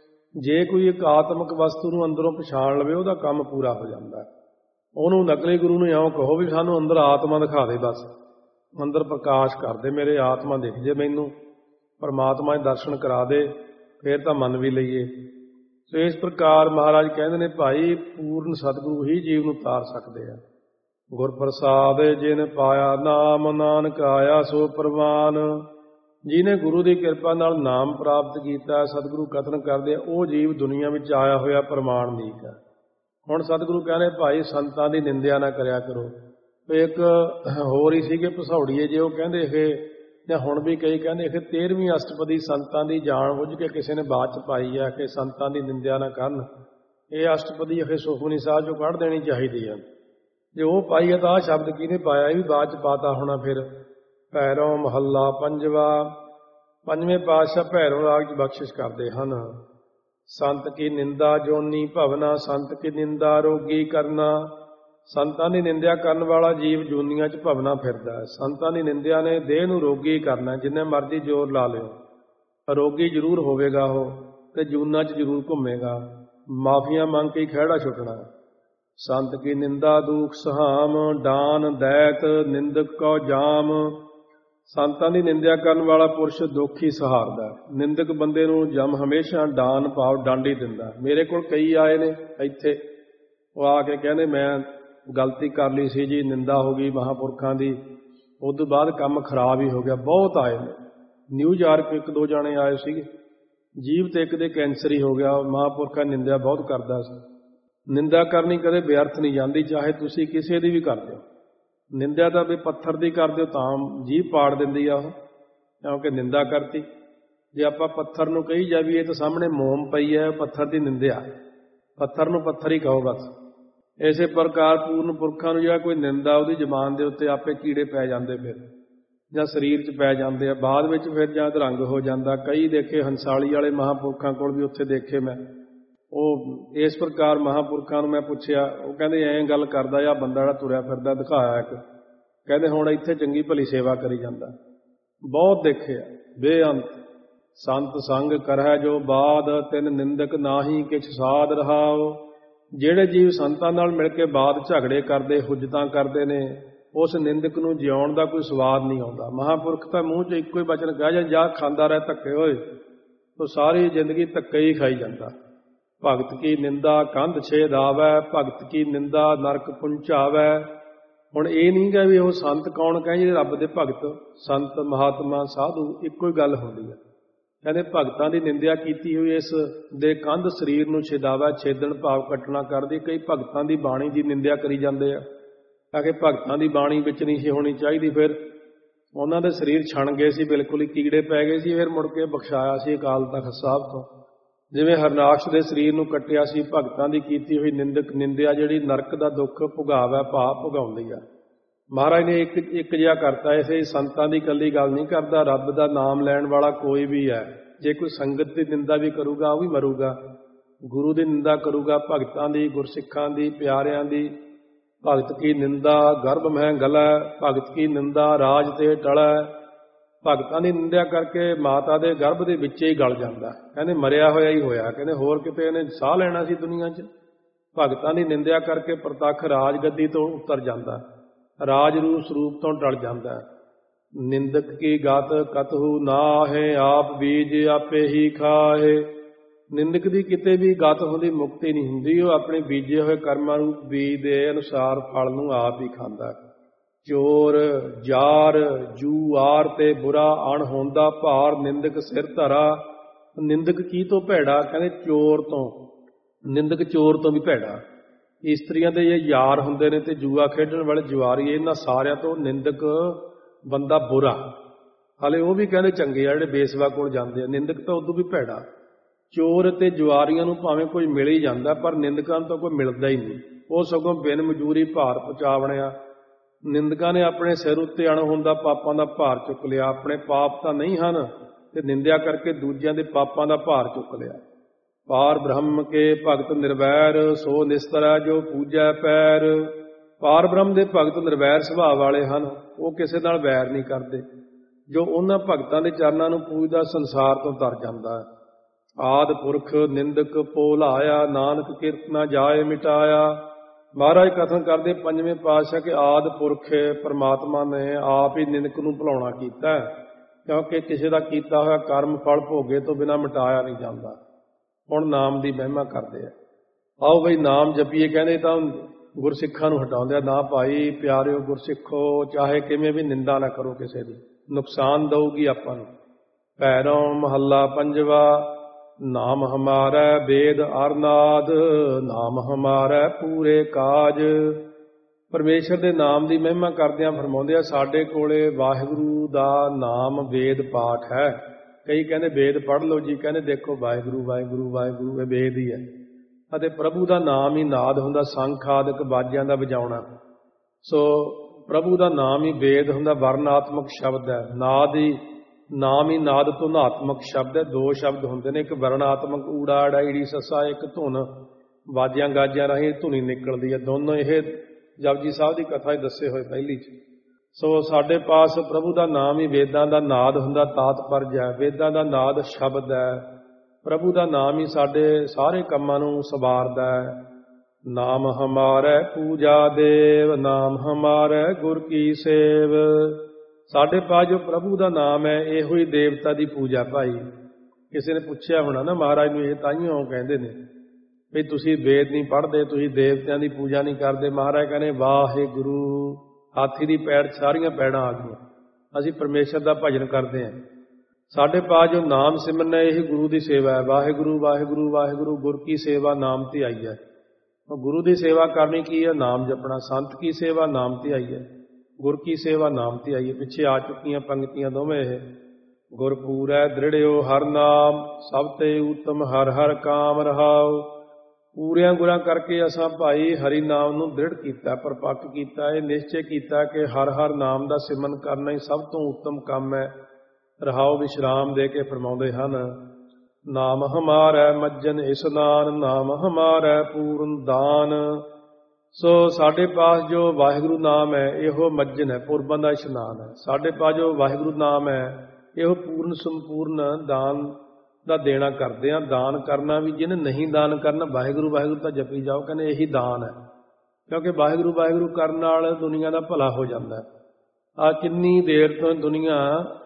ਜੇ ਕੋਈ ਇੱਕ ਆਤਮਿਕ ਵਸਤੂ ਨੂੰ ਅੰਦਰੋਂ ਪਛਾਣ ਲਵੇ, ਉਹਦਾ ਕੰਮ ਪੂਰਾ ਹੋ ਜਾਂਦਾ। ਉਹਨੂੰ ਨਕਲੀ ਗੁਰੂ ਨੂੰ ਇਉਂ ਕਹੋ ਵੀ ਸਾਨੂੰ ਅੰਦਰ ਆਤਮਾ ਦਿਖਾ ਦੇ, ਬਸ ਅੰਦਰ ਪ੍ਰਕਾਸ਼ ਕਰ ਦੇ, ਮੇਰੇ ਆਤਮਾ ਦਿਖ ਜੇ ਮੈਨੂੰ, ਪਰਮਾਤਮਾ ਦੇ ਦਰਸ਼ਨ ਕਰਾ ਦੇ, ਫਿਰ ਤਾਂ ਮੰਨ ਵੀ ਲਈਏ। ਸੋ ਇਸ ਪ੍ਰਕਾਰ ਮਹਾਰਾਜ ਕਹਿੰਦੇ ਨੇ ਭਾਈ ਪੂਰਨ ਸਤਿਗੁਰੂ ਹੀ ਜੀਵ ਨੂੰ ਤਾਰ ਸਕਦੇ ਆ। ਗੁਰ ਪ੍ਰਸਾਦ ਜਿਨ ਪਾਇਆ ਨਾਮ, ਨਾਨਕ ਆਇਆ ਸੋ ਪ੍ਰਵਾਨ। ਜਿਹਨੇ ਗੁਰੂ ਦੀ ਕਿਰਪਾ ਨਾਲ ਨਾਮ ਪ੍ਰਾਪਤ ਕੀਤਾ, ਸਤਿਗੁਰੂ ਕਥਨ ਕਰਦੇ ਆ, ਉਹ ਜੀਵ ਦੁਨੀਆ ਵਿੱਚ ਆਇਆ ਹੋਇਆ ਪ੍ਰਮਾਣਿਕ ਹੈ। ਹੁਣ ਸਤਿਗੁਰੂ ਕਹਿੰਦੇ ਭਾਈ ਸੰਤਾਂ ਦੀ ਨਿੰਦਿਆ ਨਾ ਕਰਿਆ ਕਰੋ। ਇੱਕ ਹੋਰ ਹੀ ਸੀਗੇ ਭਸੌੜੀਏ ਜੇ, ਉਹ ਕਹਿੰਦੇ ਇਹ ਜਾਂ ਹੁਣ ਵੀ ਕਈ ਕਹਿੰਦੇ ਇਹ ਤੇਰਵੀਂ ਅਸ਼ਟਪਦੀ ਸੰਤਾਂ ਦੀ ਜਾਣ ਬੁੱਝ ਕੇ ਕਿਸੇ ਨੇ ਬਾਅਦ 'ਚ ਪਾਈ ਹੈ ਕਿ ਸੰਤਾਂ ਦੀ ਨਿੰਦਿਆ ਨਾ ਕਰਨ। ਇਹ ਅਸ਼ਟਪਦੀ ਇਹ ਸੁਖਮਨੀ ਸਾਹਿਬ 'ਚੋਂ ਕੱਢ ਦੇਣੀ ਚਾਹੀਦੀ ਹੈ। ਜੇ ਉਹ ਪਾਈ ਹੈ ਤਾਂ ਆਹ ਸ਼ਬਦ ਕਿਹਨੇ ਪਾਇਆ, ਇਹ ਵੀ ਬਾਅਦ 'ਚ ਪਾਤਾ ਹੋਣਾ। ਫਿਰ ਭੈਰੋਂ ਮਹੱਲਾ ਪੰਜਵਾ। ਪੰਜਵੇਂ ਪਾਤਸ਼ਾਹ ਭੈਰੋਂ ਰਾਗ 'ਚ ਬਖਸ਼ਿਸ਼ ਕਰਦੇ ਹਨ। ਸੰਤ ਕੀ ਨਿੰਦਾ ਜੋਨੀ ਭਵਨਾ, ਸੰਤ ਕੀ ਨਿੰਦਾ ਰੋਗੀ ਕਰਨਾ। ਸੰਤਾਂ ਦੀ ਨਿੰਦਿਆ ਕਰਨ ਵਾਲਾ ਜੀਵ ਜੂਨੀਆਂ 'ਚ ਭਵਨਾ ਫਿਰਦਾ ਹੈ। ਸੰਤਾਂ ਦੀ ਨਿੰਦਿਆ ਨੇ ਦੇਹ ਨੂੰ ਰੋਗੀ ਕਰਨਾ, ਜਿੰਨੇ ਮਰਜ਼ੀ ਜ਼ੋਰ ਲਾ ਲਿਓ ਰੋਗੀ ਜ਼ਰੂਰ ਹੋਵੇਗਾ ਉਹ, ਤੇ ਜੂਨਾਂ 'ਚ ਜ਼ਰੂਰ ਘੁੰਮੇਗਾ, ਮਾਫੀਆਂ ਮੰਗ ਕੇ ਖਹਿੜਾ ਛੁੱਟਣਾ। ਸੰਤ ਕੀ ਨਿੰਦਾ ਦੁਖ ਸਹਾਮ, ਡਾਨ ਦੈਤ ਨਿੰਦਕ ਕੋ ਜਾਮ। ਸੰਤਾਂ ਦੀ ਨਿੰਦਿਆ ਕਰਨ ਵਾਲਾ ਪੁਰਸ਼ ਦੁੱਖ ਹੀ ਸਹਾਰਦਾ। ਨਿੰਦਕ ਬੰਦੇ ਨੂੰ ਜਮ ਹਮੇਸ਼ਾ ਡਾਨ ਭਾਵ ਡਾਂਡੀ ਦਿੰਦਾ। ਮੇਰੇ ਕੋਲ ਕਈ ਆਏ ਨੇ ਇੱਥੇ, ਉਹ ਆ ਕੇ ਕਹਿੰਦੇ ਮੈਂ ਗਲਤੀ ਕਰ ਲਈ ਸੀ ਜੀ, ਨਿੰਦਾ ਹੋ ਗਈ ਮਹਾਂਪੁਰਖਾਂ ਦੀ, ਉਸ ਤੋਂ ਬਾਅਦ ਕੰਮ ਖਰਾਬ ਹੀ ਹੋ ਗਿਆ। ਬਹੁਤ ਆਏ ਨੇ, ਨਿਊਯਾਰਕ ਇੱਕ ਦੋ ਜਾਣੇ ਆਏ ਸੀਗੇ, ਜੀਵ ਤੇ ਇੱਕ ਦੇ ਕੈਂਸਰ ਹੀ ਹੋ ਗਿਆ। ਮਹਾਂਪੁਰਖਾਂ ਨਿੰਦਿਆ ਬਹੁਤ ਕਰਦਾ ਸੀ। ਨਿੰਦਾ ਕਰਨੀ ਕਦੇ ਵਿਅਰਥ ਨਹੀਂ ਜਾਂਦੀ, ਚਾਹੇ ਤੁਸੀਂ ਕਿਸੇ ਦੀ ਵੀ ਕਰਦੇ ਹੋ। ਨਿੰਦਿਆ ਤਾਂ ਵੀ ਪੱਥਰ ਦੀ ਕਰਦੇ ਹੋ ਤਾਂ ਜੀਭ ਪਾੜ ਦਿੰਦੀ ਆ ਉਹ, ਕਿਉਂਕਿ ਨਿੰਦਾ ਕਰਤੀ। ਜੇ ਆਪਾਂ ਪੱਥਰ ਨੂੰ ਕਹੀ ਜਾਵੀਏ ਤਾਂ ਸਾਹਮਣੇ ਮੋਮ ਪਈ ਹੈ, ਪੱਥਰ ਦੀ ਨਿੰਦਿਆ, ਪੱਥਰ ਨੂੰ ਪੱਥਰ ਹੀ ਕਹੋ ਬਸ। ਇਸੇ ਪ੍ਰਕਾਰ ਪੂਰਨ ਪੁਰਖਾਂ ਨੂੰ ਜਿਹੜਾ ਕੋਈ ਨਿੰਦਾ, ਉਹਦੀ ਜ਼ਬਾਨ ਦੇ ਉੱਤੇ ਆਪੇ ਕੀੜੇ ਪੈ ਜਾਂਦੇ, ਫਿਰ ਜਾਂ ਸਰੀਰ 'ਚ ਪੈ ਜਾਂਦੇ ਆ ਬਾਅਦ ਵਿੱਚ, ਫਿਰ ਜਾਂ ਰੰਗ ਹੋ ਜਾਂਦਾ। ਕਈ ਦੇਖੇ ਹੰਸਾਲੀ ਵਾਲੇ ਮਹਾਂਪੁਰਖਾਂ ਕੋਲ ਵੀ ਉੱਥੇ ਦੇਖੇ ਮੈਂ। ਉਹ ਇਸ ਪ੍ਰਕਾਰ ਮਹਾਂਪੁਰਖਾਂ ਨੂੰ ਮੈਂ ਪੁੱਛਿਆ, ਉਹ ਕਹਿੰਦੇ ਐਂ ਗੱਲ ਕਰਦਾ ਆ ਬੰਦਾ ਜਿਹੜਾ ਤੁਰਿਆ ਫਿਰਦਾ, ਦਿਖਾਇਆ ਇੱਕ, ਕਹਿੰਦੇ ਹੁਣ ਇੱਥੇ ਚੰਗੀ ਭਲੀ ਸੇਵਾ ਕਰੀ ਜਾਂਦਾ। ਬਹੁਤ ਦੇਖਿਆ ਬੇਅੰਤ ਸੰਤ ਸੰਗ ਕਰਹਿ ਜੋ ਬਾਦ, ਤਿਨ ਨਿੰਦਕ ਨਾਹੀ ਕਿਛ ਸਾਧ ਰਹਾਓ। ਜਿਹੜੇ ਜੀਵ ਸੰਤਾਂ ਨਾਲ ਮਿਲ ਕੇ ਬਾਦ ਝਗੜੇ ਕਰਦੇ, ਹੁਜਤਾਂ ਕਰਦੇ ਨੇ, ਉਸ ਨਿੰਦਕ ਨੂੰ ਜਿਉਣ ਦਾ ਕੋਈ ਸਵਾਦ ਨਹੀਂ ਆਉਂਦਾ। ਮਹਾਂਪੁਰਖ ਤਾਂ ਮੂੰਹ 'ਚ ਇੱਕੋ ਹੀ ਬਚਨ ਕਹਿ ਜਾਂ ਜਾ ਖਾਂਦਾ ਰਹਿ ਧੱਕੇ ਹੋਏ, ਤੋ ਸਾਰੀ ਜ਼ਿੰਦਗੀ ਧੱਕੇ ਹੀ ਖਾਈ ਜਾਂਦਾ। ਭਗਤ ਕੀ ਨਿੰਦਾ ਕੰਧ ਛੇਦ ਆਵੈ, ਭਗਤ ਕੀ ਨਿੰਦਾ ਨਰਕ ਪੁੰਚਾਵੈ। ਹੁਣ ਇਹ ਨਹੀਂ ਗਾ ਵੀ ਉਹ ਸੰਤ ਕੌਣ ਕਹੇ ਜਿਹੜੇ ਰੱਬ ਦੇ ਭਗਤ, ਸੰਤ ਮਹਾਤਮਾ ਸਾਧੂ ਇੱਕੋ ਹੀ ਗੱਲ ਹੁੰਦੀ ਹੈ। ਕਹਿੰਦੇ ਭਗਤਾਂ ਦੀ ਨਿੰਦਿਆ ਕੀਤੀ ਹੋਈ ਇਸ ਦੇ ਕੰਧ ਸਰੀਰ ਨੂੰ ਛੇਦਾਵਾ, ਛੇਦਣ ਭਾਵ ਕੱਟਣਾ ਕਰਦੀ। ਕਈ ਭਗਤਾਂ ਦੀ ਬਾਣੀ ਦੀ ਨਿੰਦਿਆ ਕਰੀ ਜਾਂਦੇ ਆ ਕਿ ਭਗਤਾਂ ਦੀ ਬਾਣੀ ਵਿੱਚ ਨਹੀਂ ਸੀ ਹੋਣੀ ਚਾਹੀਦੀ। ਫਿਰ ਉਹਨਾਂ ਦੇ ਸਰੀਰ ਛਣ ਗਏ ਸੀ, ਬਿਲਕੁਲ ਹੀ ਕੀੜੇ ਪੈ ਗਏ ਸੀ। ਫਿਰ ਮੁੜ ਕੇ ਬਖਸ਼ਾਇਆ ਸੀ ਅਕਾਲ ਤਖਤ ਸਾਹਿਬ ਤੋਂ। ਜਿਵੇਂ ਹਰਨਾਕਸ਼ ਦੇ ਸਰੀਰ ਨੂੰ ਕੱਟਿਆ ਸੀ, ਭਗਤਾਂ ਦੀ ਕੀਤੀ ਹੋਈ ਨਿੰਦਕ ਨਿੰਦਿਆ ਜਿਹੜੀ ਨਰਕ ਦਾ ਦੁੱਖ ਭੁਗਾਵਾ, ਭਾਵ ਭੁਗਾਉਂਦੀ ਆ। ਮਹਾਰਾਜ ਨੇ ਇੱਕ ਇੱਕ ਜਿਹਾ ਕਰਤਾ। ਇਸੇ ਸੰਤਾਂ ਦੀ ਇਕੱਲੀ ਗੱਲ ਨਹੀਂ ਕਰਦਾ, ਰੱਬ ਦਾ ਨਾਮ ਲੈਣ ਵਾਲਾ ਕੋਈ ਵੀ ਹੈ, ਜੇ ਕੋਈ ਸੰਗਤ ਦੀ ਨਿੰਦਾ ਵੀ ਕਰੂਗਾ ਉਹ ਵੀ ਮਰੂਗਾ। ਗੁਰੂ ਦੀ ਨਿੰਦਾ ਕਰੂਗਾ, ਭਗਤਾਂ ਦੀ, ਗੁਰਸਿੱਖਾਂ ਦੀ, ਪਿਆਰਿਆਂ ਦੀ। ਭਗਤ ਕੀ ਨਿੰਦਾ ਗਰਭ ਮਹਿ ਗਲੈ, ਭਗਤ ਕੀ ਨਿੰਦਾ ਰਾਜ ਤੇ ਟਲੈ। ਭਗਤਾਂ ਦੀ ਨਿੰਦਿਆ ਕਰਕੇ ਮਾਤਾ ਦੇ ਗਰਭ ਦੇ ਵਿੱਚ ਹੀ ਗਲ ਜਾਂਦਾ। ਕਹਿੰਦੇ ਮਰਿਆ ਹੋਇਆ ਹੀ ਹੋਇਆ। ਕਹਿੰਦੇ ਹੋਰ ਕਿਤੇ ਇਹਨੇ ਸਾਹ ਲੈਣਾ ਸੀ ਦੁਨੀਆ 'ਚ। ਭਗਤਾਂ ਦੀ ਨਿੰਦਿਆ ਕਰਕੇ ਪ੍ਰਤੱਖ ਰਾਜ ਗੱਦੀ ਤੋਂ ਉਤਰ ਜਾਂਦਾ, ਰਾਜ ਰੂਪ ਸਰੂਪ ਤੋਂ ਟਲ ਜਾਂਦਾ। ਨਿੰਦਕ ਕੀ ਗਤ ਕਤਹੂ ਨਾਹੇ, ਆਪ ਬੀਜ ਆਪੇ ਹੀ ਖਾਹੇ। ਨਿੰਦਕ ਦੀ ਕਿਤੇ ਵੀ ਗਤ ਹੁੰਦੀ, ਮੁਕਤੀ ਨਹੀਂ ਹੁੰਦੀ। ਉਹ ਆਪਣੇ ਬੀਜੇ ਹੋਏ ਕਰਮਾਂ ਰੂਪ ਬੀਜ ਦੇ ਅਨੁਸਾਰ ਫਲ ਨੂੰ ਆਪ ਹੀ ਖਾਂਦਾ। ਚੋਰ ਜਾਰ ਜੂਆਰ ਤੇ ਬੁਰਾ ਅਣ ਹੁੰਦਾ ਭਾਰ, ਨਿੰਦਕ ਸਿਰ ਧਰਾ। ਨਿੰਦਕ ਕੀ ਤੋਂ ਭੈੜਾ? ਕਹਿੰਦੇ ਚੋਰ ਤੋਂ। ਨਿੰਦਕ ਚੋਰ ਤੋਂ ਵੀ ਭੈੜਾ। ਇਸਤਰੀਆਂ ਦੇ ਇਹ ਯਾਰ ਹੁੰਦੇ ਨੇ ਤੇ ਜੂਆ ਖੇਡਣ ਵਾਲੇ ਜੁਆਰੀ, ਇਹਨਾਂ ਸਾਰਿਆਂ ਤੋਂ ਨਿੰਦਕ ਬੰਦਾ ਬੁਰਾ। ਹਾਲੇ ਉਹ ਵੀ ਕਹਿੰਦੇ ਚੰਗੇ ਆ ਜਿਹੜੇ ਬੇਸਵਾ ਕੋਲ ਜਾਂਦੇ ਆ। ਨਿੰਦਕ ਤਾਂ ਉਦੋਂ ਵੀ ਭੈੜਾ। ਚੋਰ ਅਤੇ ਜੁਆਰੀਆਂ ਨੂੰ ਭਾਵੇਂ ਕੋਈ ਮਿਲ ਹੀ ਜਾਂਦਾ, ਪਰ ਨਿੰਦਕਾਂ ਤੋਂ ਕੋਈ ਮਿਲਦਾ ਹੀ ਨਹੀਂ। ਉਹ ਸਗੋਂ ਬਿਨ ਮਜ਼ਦੂਰੀ ਭਾਰ ਪਹੁੰਚਾਵਣਿਆ। ਨਿੰਦਕਾਂ ਨੇ ਆਪਣੇ ਸਿਰ ਉੱਤੇ ਅਣਹੋਂਦਾ ਪਾਪਾਂ ਦਾ ਭਾਰ ਚੁੱਕ ਲਿਆ। ਆਪਣੇ ਪਾਪ ਤਾਂ ਨਹੀਂ ਹਨ ਤੇ ਨਿੰਦਿਆ ਕਰਕੇ ਦੂਜਿਆਂ ਦੇ ਪਾਪਾਂ ਦਾ ਭਾਰ ਚੁੱਕ ਲਿਆ। ਪਾਰ ਬ੍ਰਹਮ ਕੇ ਭਗਤ ਨਿਰਵੈਰ, ਸੋ ਨਿਸਤਰੈ ਜੋ ਪੂਜੈ ਪੈਰ। ਪਾਰ ਬ੍ਰਹਮ ਦੇ ਭਗਤ ਨਿਰਵੈਰ ਸੁਭਾਅ ਵਾਲੇ ਹਨ। ਉਹ ਕਿਸੇ ਨਾਲ ਵੈਰ ਨਹੀਂ ਕਰਦੇ। ਜੋ ਉਹਨਾਂ ਭਗਤਾਂ ਦੇ ਚਰਨਾਂ ਨੂੰ ਪੂਜਦਾ, ਸੰਸਾਰ ਤੋਂ ਤਰ ਜਾਂਦਾ ਹੈ। ਆਦਿ ਪੁਰਖ ਨਿੰਦਕ ਭੁਲਾਇਆ, ਨਾਨਕ ਕਿਰਤ ਨਾ ਜਾਏ ਮਿਟਾਇਆ। ਮਹਾਰਾਜ ਕਥਨ ਕਰਦੇ ਪੰਜਵੇਂ ਪਾਤਸ਼ਾਹ ਕਿ ਆਦਿ ਪੁਰਖ ਪਰਮਾਤਮਾ ਨੇ ਆਪ ਹੀ ਨਿੰਦਕ ਨੂੰ ਭੁਲਾਉਣਾ ਕੀਤਾ, ਕਿਉਂਕਿ ਕਿਸੇ ਦਾ ਕੀਤਾ ਹੋਇਆ ਕਰਮ ਫਲ ਭੋਗੇ ਤੋਂ ਬਿਨਾਂ ਮਿਟਾਇਆ ਨਹੀਂ ਜਾਂਦਾ। ਹੁਣ ਨਾਮ ਦੀ ਮਹਿਮਾ ਕਰਦੇ ਆ। ਆਓ ਬਈ ਨਾਮ ਜਪੀਏ। ਕਹਿੰਦੇ ਤਾਂ ਗੁਰਸਿੱਖਾਂ ਨੂੰ ਹਟਾਉਂਦੇ ਆ। ਨਾ ਭਾਈ ਪਿਆਰਿਓ ਗੁਰਸਿੱਖੋ, ਚਾਹੇ ਕਿਵੇਂ ਵੀ ਨਿੰਦਾ ਨਾ ਕਰੋ ਕਿਸੇ ਦੀ, ਨੁਕਸਾਨ ਦਊਗੀ ਆਪਾਂ ਨੂੰ। ਪੈਰੋਂ ਮਹੱਲਾ ਪੰਜਵਾ। ਨਾਮ ਹਮਾਰਾ ਵੇਦ ਅਰਨਾਦ, ਨਾਮ ਹਮਾਰਾ ਪੂਰੇ ਕਾਜ। ਪਰਮੇਸ਼ਰ ਦੇ ਨਾਮ ਦੀ ਮਹਿਮਾ ਕਰਦਿਆਂ ਫਰਮਾਉਂਦੇ ਆ, ਸਾਡੇ ਕੋਲੇ ਵਾਹਿਗੁਰੂ ਦਾ ਨਾਮ ਵੇਦ ਪਾਠ ਹੈ। ਕਈ ਕਹਿੰਦੇ ਵੇਦ ਪੜ੍ਹ ਲਓ ਜੀ। ਕਹਿੰਦੇ ਦੇਖੋ ਵਾਹਿਗੁਰੂ ਵਾਹਿਗੁਰੂ ਵਾਹਿਗੁਰੂ ਇਹ ਵੇਦ ਹੀ ਹੈ, ਅਤੇ ਪ੍ਰਭੂ ਦਾ ਨਾਮ ਹੀ ਨਾਦ ਹੁੰਦਾ, ਸੰਖ ਆਦਿਕ ਬਾਜਿਆਂ ਦਾ ਵਜਾਉਣਾ। ਸੋ ਪ੍ਰਭੂ ਦਾ ਨਾਮ ਹੀ ਵੇਦ ਹੁੰਦਾ, ਵਰਨਾਤਮਕ ਸ਼ਬਦ ਹੈ। ਨਾਦ ਹੀ ਨਾਮ ਹੀ ਨਾਦ ਧੁਨਾਤਮਕ ਸ਼ਬਦ ਹੈ। ਦੋ ਸ਼ਬਦ ਹੁੰਦੇ ਨੇ, ਇੱਕ ਵਰਣਾਤਮਕ ਊੜਾ ਅੜਾ ਈੜੀ ਸੱਸਾ, ਇੱਕ ਧੁਨ ਬਾਜਿਆਂ ਗਾਜਿਆਂ ਰਾਹੀਂ ਧੁਨੀ ਨਿਕਲਦੀ ਹੈ। ਦੋਨੋਂ ਇਹ ਜਪਜੀ ਸਾਹਿਬ ਦੀ ਕਥਾ ਹੀ ਦੱਸੇ ਹੋਏ ਪਹਿਲੀ 'ਚ। ਸੋ ਸਾਡੇ ਪਾਸ ਪ੍ਰਭੂ ਦਾ ਨਾਮ ਹੀ ਵੇਦਾਂ ਦਾ ਨਾਦ ਹੁੰਦਾ, ਤਾਤਪਰਜ ਹੈ। ਵੇਦਾਂ ਦਾ ਨਾਦ ਸ਼ਬਦ ਹੈ। ਪ੍ਰਭੂ ਦਾ ਨਾਮ ਹੀ ਸਾਡੇ ਸਾਰੇ ਕੰਮਾਂ ਨੂੰ ਸਵਾਰਦਾ ਹੈ। ਨਾਮ ਹਮਾਰੇ ਪੂਜਾ ਦੇਵ, ਨਾਮ ਹਮਾਰੇ ਗੁਰ ਕੀ ਸੇਵ। ਸਾਡੇ ਪਾਸ ਜੋ ਪ੍ਰਭੂ ਦਾ ਨਾਮ ਹੈ, ਇਹੋ ਹੀ ਦੇਵਤਾ ਦੀ ਪੂਜਾ ਭਾਈ। ਕਿਸੇ ਨੇ ਪੁੱਛਿਆ ਹੋਣਾ ਨਾ ਮਹਾਰਾਜ ਨੂੰ, ਇਹ ਤਾਈਓ ਕਹਿੰਦੇ ਨੇ ਵੀ ਤੁਸੀਂ ਵੇਦ ਨਹੀਂ ਪੜ੍ਹਦੇ, ਤੁਸੀਂ ਦੇਵਤਿਆਂ ਦੀ ਪੂਜਾ ਨਹੀਂ ਕਰਦੇ। ਮਹਾਰਾਜ ਕਹਿੰਦੇ ਵਾਹਿਗੁਰੂ, ਹਾਥੀ ਦੀ ਪੈੜ ਸਾਰੀਆਂ ਪੈੜਾਂ ਆ ਗਈਆਂ। ਅਸੀਂ ਪਰਮੇਸ਼ਰ ਦਾ ਭਜਨ ਕਰਦੇ ਹਾਂ। ਸਾਡੇ ਪਾਸ ਜੋ ਨਾਮ ਸਿਮਰਨ ਹੈ, ਇਹੀ ਗੁਰੂ ਦੀ ਸੇਵਾ ਹੈ। ਵਾਹਿਗੁਰੂ ਵਾਹਿਗੁਰੂ ਵਾਹਿਗੁਰੂ, ਗੁਰ ਕੀ ਸੇਵਾ ਨਾਮ ਤੇ ਆਈ ਹੈ। ਗੁਰੂ ਦੀ ਸੇਵਾ ਕਰਨੀ ਕੀ ਹੈ? ਨਾਮ ਜਪਣਾ। ਸੰਤ ਕੀ ਸੇਵਾ ਨਾਮ ਤੇ ਆਈ ਹੈ, ਗੁਰ ਕੀ ਸੇਵਾ ਨਾਮ ਤੇ ਆਈ ਹੈ। ਪਿੱਛੇ ਆ ਚੁੱਕੀਆਂ ਪੰਕਤੀਆਂ ਦੋਵੇਂ ਇਹ। ਗੁਰਪੂਰੈ ਦ੍ਰਿੜਿਓ ਹਰ ਨਾਮ, ਸਭ ਤੇ ਉਤਮ ਹਰ ਹਰ ਕਾਮ ਰਹਾਉ। ਪੂਰਿਆਂ ਗੁਰਾਂ ਕਰਕੇ ਅਸਾਂ ਭਾਈ ਹਰੀ ਨਾਮ ਨੂੰ ਦ੍ਰਿੜ ਕੀਤਾ, ਪਰਪੱਕ ਕੀਤਾ। ਇਹ ਨਿਸ਼ਚੈ ਕੀਤਾ ਕਿ ਹਰ ਹਰ ਨਾਮ ਦਾ ਸਿਮਰਨ ਕਰਨਾ ਹੀ ਸਭ ਤੋਂ ਉੱਤਮ ਕੰਮ ਹੈ। ਰਹਾਉ ਵਿਸ਼ਰਾਮ ਦੇ ਕੇ ਫਰਮਾਉਂਦੇ ਹਨ, ਨਾਮ ਹਮਾਰੈ ਮੱਜਨ ਇਸਨਾਨ, ਨਾਮ ਹਮਾਰੈ ਪੂਰਨ ਦਾਨ। ਸੋ ਸਾਡੇ ਪਾਸ ਜੋ ਵਾਹਿਗੁਰੂ ਨਾਮ ਹੈ ਇਹੋ ਮੱਜਨ ਹੈ, ਪੁਰਬਾਂ ਦਾ ਇਸ਼ਨਾਨ ਹੈ। ਸਾਡੇ ਪਾਸ ਜੋ ਵਾਹਿਗੁਰੂ ਨਾਮ ਹੈ ਇਹੋ ਪੂਰਨ ਸੰਪੂਰਨ ਦਾਨ ਦਾ ਦੇਣਾ ਕਰਦੇ ਹਾਂ। ਦਾਨ ਕਰਨਾ ਵੀ, ਜਿਹਨੇ ਨਹੀਂ ਦਾਨ ਕਰਨਾ, ਵਾਹਿਗੁਰੂ ਵਾਹਿਗੁਰੂ ਤਾਂ ਜਪੀ ਜਾਓ, ਕਹਿੰਦੇ ਇਹੀ ਦਾਨ ਹੈ। ਕਿਉਂਕਿ ਵਾਹਿਗੁਰੂ ਵਾਹਿਗੁਰੂ ਕਰਨ ਨਾਲ ਦੁਨੀਆ ਦਾ ਭਲਾ ਹੋ ਜਾਂਦਾ। ਆ ਕਿੰਨੀ ਦੇਰ ਤੋਂ ਦੁਨੀਆ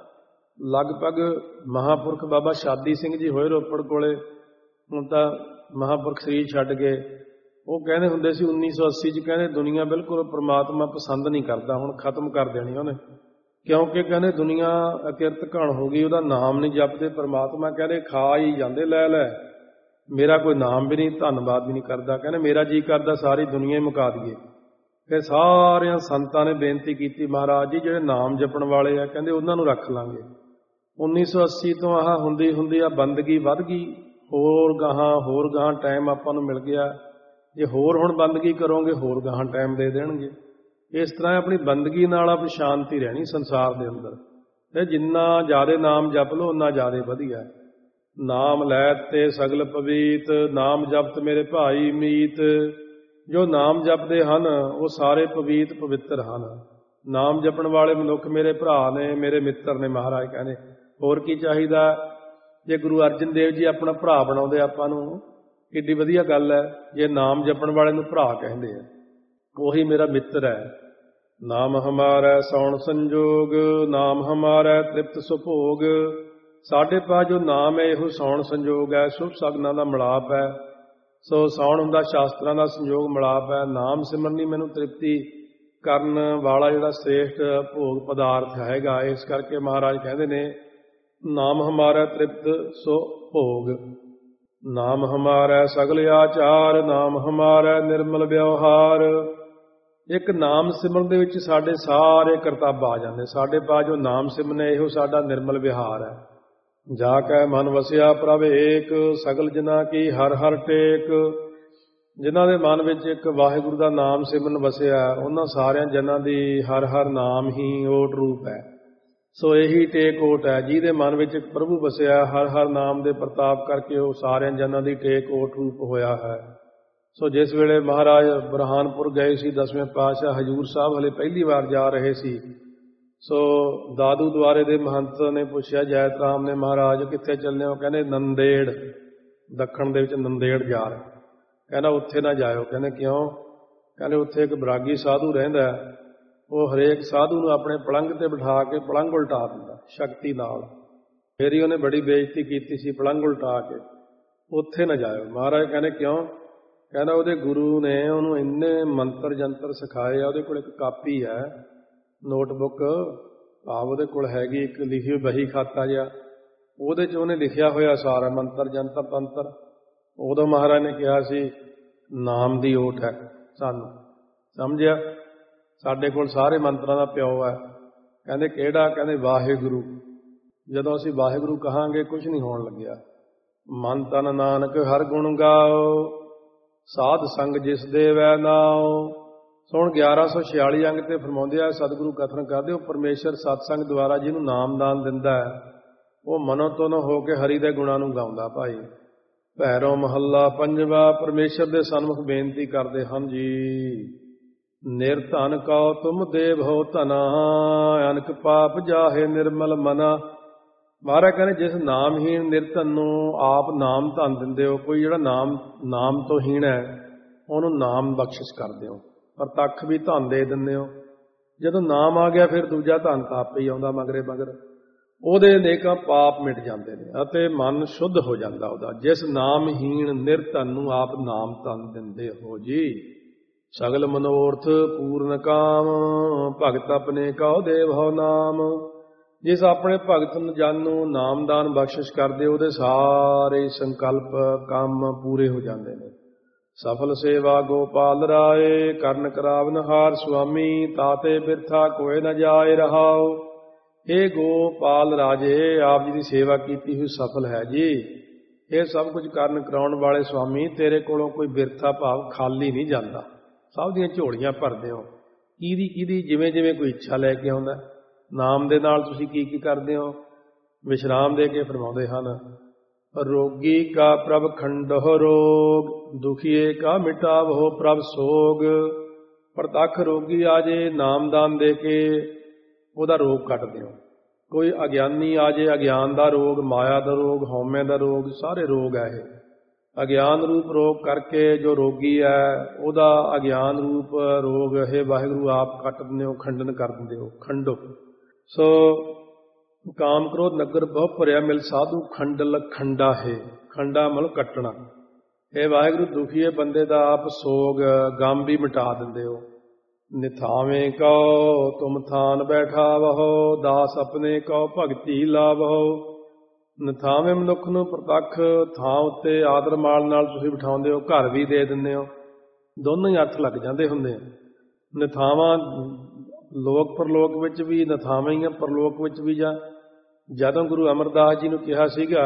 ਲਗਭਗ ਮਹਾਂਪੁਰਖ ਬਾਬਾ ਸ਼ਾਦੀ ਸਿੰਘ ਜੀ ਹੋਏ ਰੋਪੜ ਕੋਲੇ, ਹੁਣ ਤਾਂ ਮਹਾਂਪੁਰਖ ਸਰੀਰ ਛੱਡ ਗਏ। ਉਹ ਕਹਿੰਦੇ ਹੁੰਦੇ ਸੀ ਉੱਨੀ ਸੌ ਅੱਸੀ 'ਚ, ਕਹਿੰਦੇ ਦੁਨੀਆ ਬਿਲਕੁਲ ਪ੍ਰਮਾਤਮਾ ਪਸੰਦ ਨਹੀਂ ਕਰਦਾ, ਹੁਣ ਖਤਮ ਕਰ ਦੇਣੀ ਉਹਨੇ। ਕਿਉਂਕਿ ਕਹਿੰਦੇ ਦੁਨੀਆ ਅਕਿਰਤ ਘਣ ਹੋ ਗਈ, ਉਹਦਾ ਨਾਮ ਨਹੀਂ ਜਪਦੇ। ਪਰਮਾਤਮਾ ਕਹਿੰਦੇ ਖਾ ਹੀ ਜਾਂਦੇ ਲੈ ਲੈ, ਮੇਰਾ ਕੋਈ ਨਾਮ ਵੀ ਨਹੀਂ, ਧੰਨਵਾਦ ਵੀ ਨਹੀਂ ਕਰਦਾ। ਕਹਿੰਦੇ ਮੇਰਾ ਜੀ ਕਰਦਾ ਸਾਰੀ ਦੁਨੀਆ ਹੀ ਮੁਕਾ ਦਈਏ। ਫਿਰ ਸਾਰਿਆਂ ਸੰਤਾਂ ਨੇ ਬੇਨਤੀ ਕੀਤੀ, ਮਹਾਰਾਜ ਜੀ ਜਿਹੜੇ ਨਾਮ ਜਪਣ ਵਾਲੇ ਆ, ਕਹਿੰਦੇ ਉਹਨਾਂ ਨੂੰ ਰੱਖ ਲਾਂਗੇ। ਉੱਨੀ ਸੌ ਅੱਸੀ ਤੋਂ ਆਹ ਹੁੰਦੀ ਹੁੰਦੀ ਆ ਬੰਦਗੀ ਵੱਧ ਗਈ, ਹੋਰ ਗਾਹਾਂ ਹੋਰ ਗਾਹਾਂ ਟਾਈਮ ਆਪਾਂ ਨੂੰ ਮਿਲ ਗਿਆ। ਜੇ ਹੋਰ ਹੁਣ ਬੰਦਗੀ ਕਰੋਗੇ ਹੋਰ ਗਾਹਾਂ ਟਾਈਮ ਦੇ ਦੇਣਗੇ। ਇਸ ਤਰ੍ਹਾਂ ਆਪਣੀ ਬੰਦਗੀ ਨਾਲ ਆਪਣੀ ਸ਼ਾਂਤੀ ਰਹਿਣੀ ਸੰਸਾਰ ਦੇ ਅੰਦਰ। ਤੇ ਜਿੰਨਾ ਜ਼ਿਆਦਾ ਨਾਮ ਜਪ ਲਓ ਉਨਾ ਜ਼ਿਆਦਾ ਵਧੀਆ। ਨਾਮ ਲੈਤ ਤੇ ਸਗਲ ਪਵੀਤ, ਨਾਮ ਜਪਤ ਮੇਰੇ ਭਾਈ ਮੀਤ। ਜੋ ਨਾਮ ਜਪਦੇ ਹਨ ਉਹ ਸਾਰੇ ਪਵੀਤ ਪਵਿੱਤਰ ਹਨ। ਨਾਮ ਜਪਣ ਵਾਲੇ ਮਨੁੱਖ ਮੇਰੇ ਭਰਾ ਨੇ, ਮੇਰੇ ਮਿੱਤਰ ਨੇ। ਮਹਾਰਾਜ ਕਹਿੰਦੇ ਹੋਰ ਕੀ ਚਾਹੀਦਾ। ਜੇ ਗੁਰੂ ਅਰਜਨ ਦੇਵ ਜੀ ਆਪਣਾ ਭਰਾ ਬਣਾਉਂਦੇ ਆਪਾਂ ਨੂੰ, ਕਿੱਡੀ ਵਧੀਆ ਗੱਲ ਹੈ। ਜੇ ਨਾਮ ਜਪਣ ਵਾਲੇ ਨੂੰ ਭਰਾ ਕਹਿੰਦੇ ਆ, ਉਹੀ ਮੇਰਾ ਮਿੱਤਰ ਹੈ। ਨਾਮ ਹਮਾਰਾ ਸੌਣ ਸੰਜੋਗ, ਨਾਮ ਹਮਾਰਾ ਤ੍ਰਿਪਤ ਸੁਭੋਗ। ਸਾਡੇ ਪਾਸ ਜੋ ਨਾਮ ਹੈ ਇਹੋ ਸੌਣ ਸੰਜੋਗ ਹੈ, ਸ਼ੁਭ ਸਗਨਾਂ ਦਾ ਮਿਲਾਪ ਹੈ। ਸੋ ਸੌਣ ਹੁੰਦਾ ਸ਼ਾਸਤਰਾਂ ਦਾ ਸੰਜੋਗ ਮਿਲਾਪ ਹੈ। ਨਾਮ ਸਿਮਰਨੀ ਮੈਨੂੰ ਤ੍ਰਿਪਤੀ ਕਰਨ ਵਾਲਾ ਜਿਹੜਾ ਸ੍ਰੇਸ਼ਟ ਭੋਗ ਪਦਾਰਥ ਹੈਗਾ। ਇਸ ਕਰਕੇ ਮਹਾਰਾਜ ਕਹਿੰਦੇ ਨੇ ਨਾਮ ਹਮਾਰਾ ਤ੍ਰਿਪਤ ਸੋ ਭੋਗ, ਨਾਮ ਹਮਾਰਾ ਸਗਲ ਆਚਾਰ, ਨਾਮ ਹਮਾਰਾ ਨਿਰਮਲ ਵਿਵਹਾਰ। ਇੱਕ ਨਾਮ ਸਿਮਰਨ ਦੇ ਵਿੱਚ ਸਾਡੇ ਸਾਰੇ ਕਰਤੱਵ ਆ ਜਾਂਦੇ। ਸਾਡੇ ਪਾਸ ਜੋ ਨਾਮ ਸਿਮਰਨ ਇਹੋ ਸਾਡਾ ਨਿਰਮਲ ਵਿਹਾਰ ਹੈ। ਜਾ ਕੈ ਮਨ ਵਸਿਆ ਪ੍ਰਭ ਏਕ, ਸਗਲ ਜਿਨ੍ਹਾਂ ਕੀ ਹਰ ਹਰ ਟੇਕ। ਜਿਨ੍ਹਾਂ ਦੇ ਮਨ ਵਿੱਚ ਇੱਕ ਵਾਹਿਗੁਰੂ ਦਾ ਨਾਮ ਸਿਮਰਨ ਵਸਿਆ, ਉਹਨਾਂ ਸਾਰਿਆਂ ਜਨਾਂ ਦੀ ਹਰ ਹਰ ਨਾਮ ਹੀ ਓਟ ਰੂਪ ਹੈ। ਸੋ ਇਹੀ ਟੇਕ ਓਟ ਹੈ। ਜਿਹਦੇ ਮਨ ਵਿੱਚ ਇੱਕ ਪ੍ਰਭੂ ਵਸਿਆ, ਹਰ ਹਰ ਨਾਮ ਦੇ ਪ੍ਰਤਾਪ ਕਰਕੇ ਉਹ ਸਾਰਿਆਂ ਜਨਾਂ ਦੀ ਟੇਕ ਓਟ ਰੂਪ ਹੋਇਆ ਹੈ। ਸੋ ਜਿਸ ਵੇਲੇ ਮਹਾਰਾਜ ਬੁਰਹਾਨਪੁਰ ਗਏ ਸੀ, ਦਸਵੇਂ ਪਾਤਸ਼ਾਹ ਹਜ਼ੂਰ ਸਾਹਿਬ ਹਲੇ ਪਹਿਲੀ ਵਾਰ ਜਾ ਰਹੇ ਸੀ। ਸੋ ਦਾਦੂ ਦੁਆਰੇ ਦੇ ਮਹੰਤ ਨੇ ਪੁੱਛਿਆ ਜੈਤ ਰਾਮ ਨੇ, ਮਹਾਰਾਜ ਕਿੱਥੇ ਚੱਲੇ ਹੋ? ਕਹਿੰਦੇ ਨੰਦੇੜ, ਦੱਖਣ ਦੇ ਵਿੱਚ ਨੰਦੇੜ ਜਾ ਰਹੇ। ਕਹਿੰਦਾ ਉੱਥੇ ਨਾ ਜਾਇਓ। ਕਹਿੰਦੇ ਕਿਉਂ? ਕਹਿੰਦੇ ਉੱਥੇ ਇੱਕ ਬਰਾਗੀ ਸਾਧੂ ਰਹਿੰਦਾ, ਉਹ ਹਰੇਕ ਸਾਧੂ ਨੂੰ ਆਪਣੇ ਪਲੰਘ ਤੇ ਬਿਠਾ ਕੇ ਪਲੰਘ ਉਲਟਾ ਦਿੰਦਾ ਸ਼ਕਤੀ ਨਾਲ। ਫਿਰ ਹੀ ਉਹਨੇ ਬੜੀ ਬੇਇੱਜ਼ਤੀ ਕੀਤੀ ਸੀ ਪਲੰਘ ਉਲਟਾ ਕੇ। ਉੱਥੇ ਨਾ ਜਾਇਓ। ਮਹਾਰਾਜ ਕਹਿੰਦੇ ਕਿਉਂ? ਕਹਿੰਦਾ ਉਹਦੇ ਗੁਰੂ ਨੇ ਉਹਨੂੰ ਇੰਨੇ ਮੰਤਰ ਜੰਤਰ ਸਿਖਾਏ ਆ। ਉਹਦੇ ਕੋਲ ਇੱਕ ਕਾਪੀ ਹੈ, ਨੋਟਬੁੱਕ ਭਾਵ ਉਹਦੇ ਕੋਲ ਹੈਗੀ ਇੱਕ ਲਿਖੀ ਹੋਈ ਬਹੀ ਖਾਤਾ ਜਿਹਾ, ਉਹਦੇ 'ਚ ਉਹਨੇ ਲਿਖਿਆ ਹੋਇਆ ਸਾਰਾ ਮੰਤਰ ਜੰਤਰ ਤੰਤਰ। ਉਦੋਂ ਮਹਾਰਾਜ ਨੇ ਕਿਹਾ ਸੀ ਨਾਮ ਦੀ ਓਟ ਹੈ ਸਾਨੂੰ, ਸਮਝਿਆ? ਸਾਡੇ ਕੋਲ ਸਾਰੇ ਮੰਤਰਾਂ ਦਾ ਪਿਓ ਹੈ। ਕਹਿੰਦੇ ਕਿਹੜਾ? ਕਹਿੰਦੇ ਵਾਹਿਗੁਰੂ। ਜਦੋਂ ਅਸੀਂ ਵਾਹਿਗੁਰੂ ਕਹਾਂਗੇ ਕੁਝ ਨਹੀਂ ਹੋਣ ਲੱਗਿਆ। ਮਨ ਤਨ ਨਾਨਕ ਹਰ ਗੁਣ ਗਾਓ, ਸਾਧ ਸੰਗ ਜਿਸ ਦੇ ਵੈ ਨਾਉ। ਹੁਣ ਗਿਆਰਾਂ ਸੌ ਛਿਆਲੀ ਅੰਗ ਤੇ ਫਰਮਾਉਂਦੇ ਆ, ਸਤਿਗੁਰੂ ਕਥਨ ਕਰਦੇ, ਉਹ ਪਰਮੇਸ਼ਰ ਸਤਸੰਗ ਦੁਆਰਾ ਜਿਹਨੂੰ ਨਾਮਦਾਨ ਦਿੰਦਾ ਹੈ ਉਹ ਮਨੋ ਤੋਂ ਨ ਹੋ ਕੇ ਹਰੀ ਦੇ ਗੁਣਾਂ ਨੂੰ ਗਾਉਂਦਾ। ਭਾਈ ਭੈਰੋ ਮਹੱਲਾ ਪੰਜਵਾ। ਪਰਮੇਸ਼ਰ ਦੇ ਸਨਮੁਖ ਬੇਨਤੀ ਕਰਦੇ ਹਨ ਜੀ, ਨਿਰਧਨ ਕਉ ਤੁਮ ਦੇਵ ਹੋ ਧਨਾ, ਅਨਕ ਪਾਪ ਜਾਹੇ ਨਿਰਮਲ ਮਨਾ। ਮਹਾਰਾਜ ਕਹਿੰਦੇ ਜਿਸ ਨਾਮਹੀਣ ਨਿਰਧਨ ਨੂੰ ਆਪ ਨਾਮ ਧਨ ਦਿੰਦੇ ਹੋ, ਕੋਈ ਜਿਹੜਾ ਨਾਮ ਨਾਮ ਤੋਂ ਹੀਣ ਹੈ ਉਹਨੂੰ ਨਾਮ ਬਖਸ਼ਿਸ਼ ਕਰਦੇ ਹੋ, ਪ੍ਰਤੱਖ ਵੀ ਧਨ ਦੇ ਦਿੰਦੇ ਹੋ। ਜਦੋਂ ਨਾਮ ਆ ਗਿਆ ਫਿਰ ਦੂਜਾ ਧਨ ਤਾਂ ਆਪੇ ਹੀ ਆਉਂਦਾ ਮਗਰੇ ਮਗਰ। ਉਹਦੇ ਅਨੇਕਾਂ ਪਾਪ ਮਿਟ ਜਾਂਦੇ ਨੇ ਅਤੇ ਮਨ ਸ਼ੁੱਧ ਹੋ ਜਾਂਦਾ ਉਹਦਾ। ਜਿਸ ਨਾਮਹੀਣ ਨਿਰਧਨ ਨੂੰ ਆਪ ਨਾਮ ਧਨ ਦਿੰਦੇ ਹੋ ਜੀ। ਸਗਲ ਮਨੋਰਥ ਪੂਰਨ ਕਾਮ, ਭਗਤ ਆਪਣੇ ਕਉ ਦੇਵ ਹੋ ਨਾਮ। ਜਿਸ ਆਪਣੇ ਭਗਤ ਜਨ ਨੂੰ ਨਾਮਦਾਨ ਬਖਸ਼ਿਸ਼ ਕਰਦੇ ਉਹਦੇ ਸਾਰੇ ਸੰਕਲਪ ਕੰਮ ਪੂਰੇ ਹੋ ਜਾਂਦੇ ਨੇ। ਸਫਲ ਸੇਵਾ ਗੋਪਾਲ ਰਾਏ, ਕਰਨ ਕਰਾਵਨ ਹਾਰ ਸੁਆਮੀ, ਤਾਤੇ ਬਿਰਥਾ ਕੋਏ ਨ ਜਾਏ ਰਹਾਓ। ਇਹ ਗੋਪਾਲ ਰਾਜੇ, ਆਪ ਜੀ ਦੀ ਸੇਵਾ ਕੀਤੀ ਹੋਈ ਸਫਲ ਹੈ ਜੀ। ਇਹ ਸਭ ਕੁਝ ਕਰਨ ਕਰਾਉਣ ਵਾਲੇ ਸੁਆਮੀ, ਤੇਰੇ ਕੋਲੋਂ ਕੋਈ ਬਿਰਥਾ ਭਾਵ ਖਾਲੀ ਨਹੀਂ ਜਾਂਦਾ। ਸਭ ਦੀਆਂ ਝੋਲੀਆਂ ਭਰਦੇ ਹੋ। ਕਿਹਦੀ ਕਿਹਦੀ ਜਿਵੇਂ ਜਿਵੇਂ ਕੋਈ ਇੱਛਾ ਲੈ ਕੇ ਆਉਂਦਾ। ਨਾਮ ਦੇ ਨਾਲ ਤੁਸੀਂ ਕੀ ਕੀ ਕਰਦੇ ਹੋ? ਵਿਸ਼ਰਾਮ ਦੇ ਕੇ ਫਰਮਾਉਂਦੇ ਹਨ, ਰੋਗੀ ਕਾ ਪ੍ਰਭ ਖੰਡਹੁ ਰੋਗ, ਦੁਖੀਏ ਕਾ ਮਿਟਾਵਹੁ ਪ੍ਰਭ ਸੋਗ। ਪ੍ਰਤੱਖ ਰੋਗੀ ਆ ਜੇ ਨਾਮਦਾਨ ਦੇ ਕੇ ਉਹਦਾ ਰੋਗ ਕੱਟ ਦਿਓ। ਕੋਈ ਅਗਿਆਨੀ ਆ ਜੇ, ਅਗਿਆਨ ਦਾ ਰੋਗ, ਮਾਇਆ ਦਾ ਰੋਗ, ਹਉਮੈ ਦਾ ਰੋਗ, ਸਾਰੇ ਰੋਗ ਹੈ ਇਹ। ਅਗਿਆਨ ਰੂਪ ਰੋਗ ਕਰਕੇ ਜੋ ਰੋਗੀ ਹੈ ਉਹਦਾ ਅਗਿਆਨ ਰੂਪ ਰੋਗ ਇਹ ਵਾਹਿਗੁਰੂ ਆਪ ਕੱਟ ਦਿੰਦੇ ਹੋ, ਖੰਡਨ ਕਰ ਦਿੰਦੇ ਹੋ, ਖੰਡੋ। ਸੋ ਕਾਮ ਕ੍ਰੋਧ ਨਗਰ ਬਹੁ ਭਰਿਆ ਮਿਲ ਸਾਧੂ ਖੰਡਲ ਖੰਡਾ ਹੈ। ਖੰਡਾ ਮਤਲਬ ਕੱਟਣਾ। ਇਹ ਵਾਹਿਗੁਰੂ ਦੁਖੀਏ ਬੰਦੇ ਦਾ ਆਪ ਸੋਗ ਗਮ ਵੀ ਮਿਟਾ ਦਿੰਦੇ ਹੋ। ਨਿਥਾਵੇਂ ਕਉ ਤੁਮ ਥਾਨ ਬੈਠਾਵਹੁ, ਦਾਸ ਆਪਣੇ ਕਉ ਭਗਤੀ ਲਾਵਹੁ। ਨਿਥਾਵੇਂ ਮਨੁੱਖ ਨੂੰ ਪ੍ਰਤੱਖ ਥਾਂ ਉੱਤੇ ਆਦਰ ਮਾਲ ਨਾਲ ਤੁਸੀਂ ਬਿਠਾਉਂਦੇ ਹੋ, ਘਰ ਵੀ ਦੇ ਦਿੰਦੇ ਹੋ, ਦੋਨੋਂ ਹੀ ਹੱਥ ਲੱਗ ਜਾਂਦੇ ਹੁੰਦੇ ਆ। ਨਿਥਾਵਾਂ ਲੋਕ ਪਰਲੋਕ ਵਿੱਚ ਵੀ ਨਿਥਾਵਾਂ ਹੀ ਆ, ਪਰਲੋਕ ਵਿੱਚ ਵੀ। ਜਾਂ ਜਦੋਂ ਗੁਰੂ ਅਮਰਦਾਸ ਜੀ ਨੂੰ ਕਿਹਾ ਸੀਗਾ,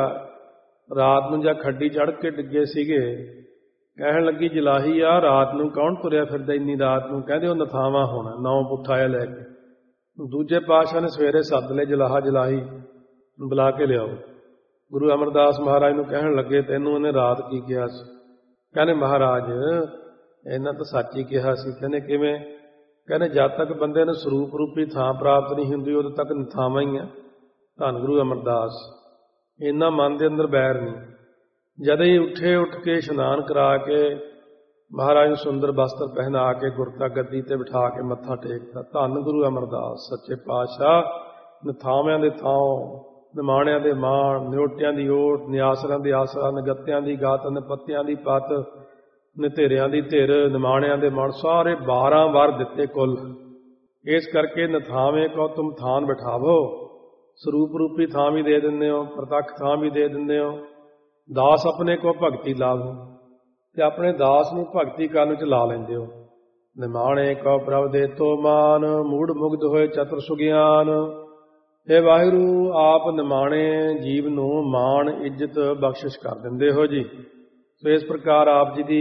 ਰਾਤ ਨੂੰ ਜਾਂ ਖੱਡੀ ਚੜ੍ਹ ਕੇ ਡਿੱਗੇ ਸੀਗੇ, ਕਹਿਣ ਲੱਗੀ ਜਲਾਹੀ ਆ ਰਾਤ ਨੂੰ ਕੌਣ ਤੁਰਿਆ ਫਿਰਦਾ ਇੰਨੀ ਰਾਤ ਨੂੰ? ਕਹਿੰਦੇ ਉਹ ਨਥਾਵਾਂ ਹੋਣਾ, ਨੌ ਪੁੱਠਾ ਲੈ ਕੇ। ਦੂਜੇ ਪਾਤਸ਼ਾਹ ਨੇ ਸਵੇਰੇ ਸੱਦ ਲਏ ਜਲਾਹਾ ਜਲਾਹੀ, ਬੁਲਾ ਕੇ ਲਿਆਓ। ਗੁਰੂ ਅਮਰਦਾਸ ਮਹਾਰਾਜ ਨੂੰ ਕਹਿਣ ਲੱਗੇ ਤੈਨੂੰ ਉਹਨੇ ਰਾਤ ਕੀ ਕਿਹਾ ਸੀ? ਕਹਿੰਦੇ ਮਹਾਰਾਜ ਇਹਨਾਂ ਤਾਂ ਸੱਚ ਹੀ ਕਿਹਾ ਸੀ। ਕਹਿੰਦੇ ਕਿਵੇਂ? ਕਹਿੰਦੇ ਜਦ ਤੱਕ ਬੰਦੇ ਨੂੰ ਸਰੂਪ ਰੂਪੀ ਥਾਂ ਪ੍ਰਾਪਤ ਨਹੀਂ ਹੁੰਦੀ ਉਦੋਂ ਤੱਕ ਨਥਾਵਾਂ ਹੀ ਆ। ਧੰਨ ਗੁਰੂ ਅਮਰਦਾਸ, ਇੰਨਾ ਮਨ ਦੇ ਅੰਦਰ ਬੈਰ ਨਹੀਂ। ਜਦ ਹੀ ਉੱਠੇ, ਉੱਠ ਕੇ ਇਸ਼ਨਾਨ ਕਰਾ ਕੇ ਮਹਾਰਾਜ ਨੂੰ ਸੁੰਦਰ ਬਸਤਰ ਪਹਿਨਾ ਕੇ ਗੁਰਤਾ ਗੱਦੀ ਤੇ ਬਿਠਾ ਕੇ ਮੱਥਾ ਟੇਕਦਾ। ਧੰਨ ਗੁਰੂ ਅਮਰਦਾਸ ਸੱਚੇ ਪਾਤਸ਼ਾਹ। ਨਿਥਾਵਿਆਂ ਦੇ ਥਾਂ, ਨਿਮਾਣਿਆਂ ਦੇ ਮਾਣ, ਨਿਓਟਿਆਂ ਦੀ ਓਟ, ਨਿਆਸਰਾਂ ਦੇ ਆਸਰਾ, ਨਗੱਤਿਆਂ ਦੀ ਗਾਤ, ਨਿਪੱਤਿਆਂ ਦੀ ਪੱਤ, ਨਿਧੇਰਿਆਂ ਦੀ ਧਿਰ, ਨਿਮਾਣਿਆਂ ਦੇ ਮਣ, ਸਾਰੇ ਬਾਰਾਂ ਵਾਰ ਦਿੱਤੇ ਕੁੱਲ। ਇਸ ਕਰਕੇ ਨਿਥਾਵੇਂ ਕਉ ਤੁਮ ਥਾਨ ਬਿਠਾਵੋ, ਸਰੂਪ ਰੂਪੀ ਥਾਂ ਵੀ ਦੇ ਦਿੰਦੇ ਹੋ, ਪ੍ਰਤੱਖ ਥਾਂ ਵੀ ਦੇ ਦਿੰਦੇ ਹੋ। ਦਾਸ ਆਪਣੇ ਕੋ ਭਗਤੀ ਲਾਵੋ, ਤੇ ਆਪਣੇ ਦਾਸ ਨੂੰ ਭਗਤੀ ਕਰਨ ਚ ਲਾ ਲੈਂਦੇ ਹੋ। ਨਿਮਾਣੇ ਕਉ ਪ੍ਰਭ ਦੇ ਤੋ ਮਾਨ, ਮੂੜ ਮੁਗਧ ਹੋਏ ਚਤੁਰ ਸੁਗਿਆਨ। ਇਹ ਵਾਹਿਗੁਰੂ ਆਪ ਨਿਮਾਣੇ ਜੀਵ ਨੂੰ ਮਾਣ ਇੱਜ਼ਤ ਬਖਸ਼ਿਸ਼ ਕਰ ਦਿੰਦੇ ਹੋ ਜੀ। ਸੋ ਇਸ ਪ੍ਰਕਾਰ ਆਪ ਜੀ ਦੀ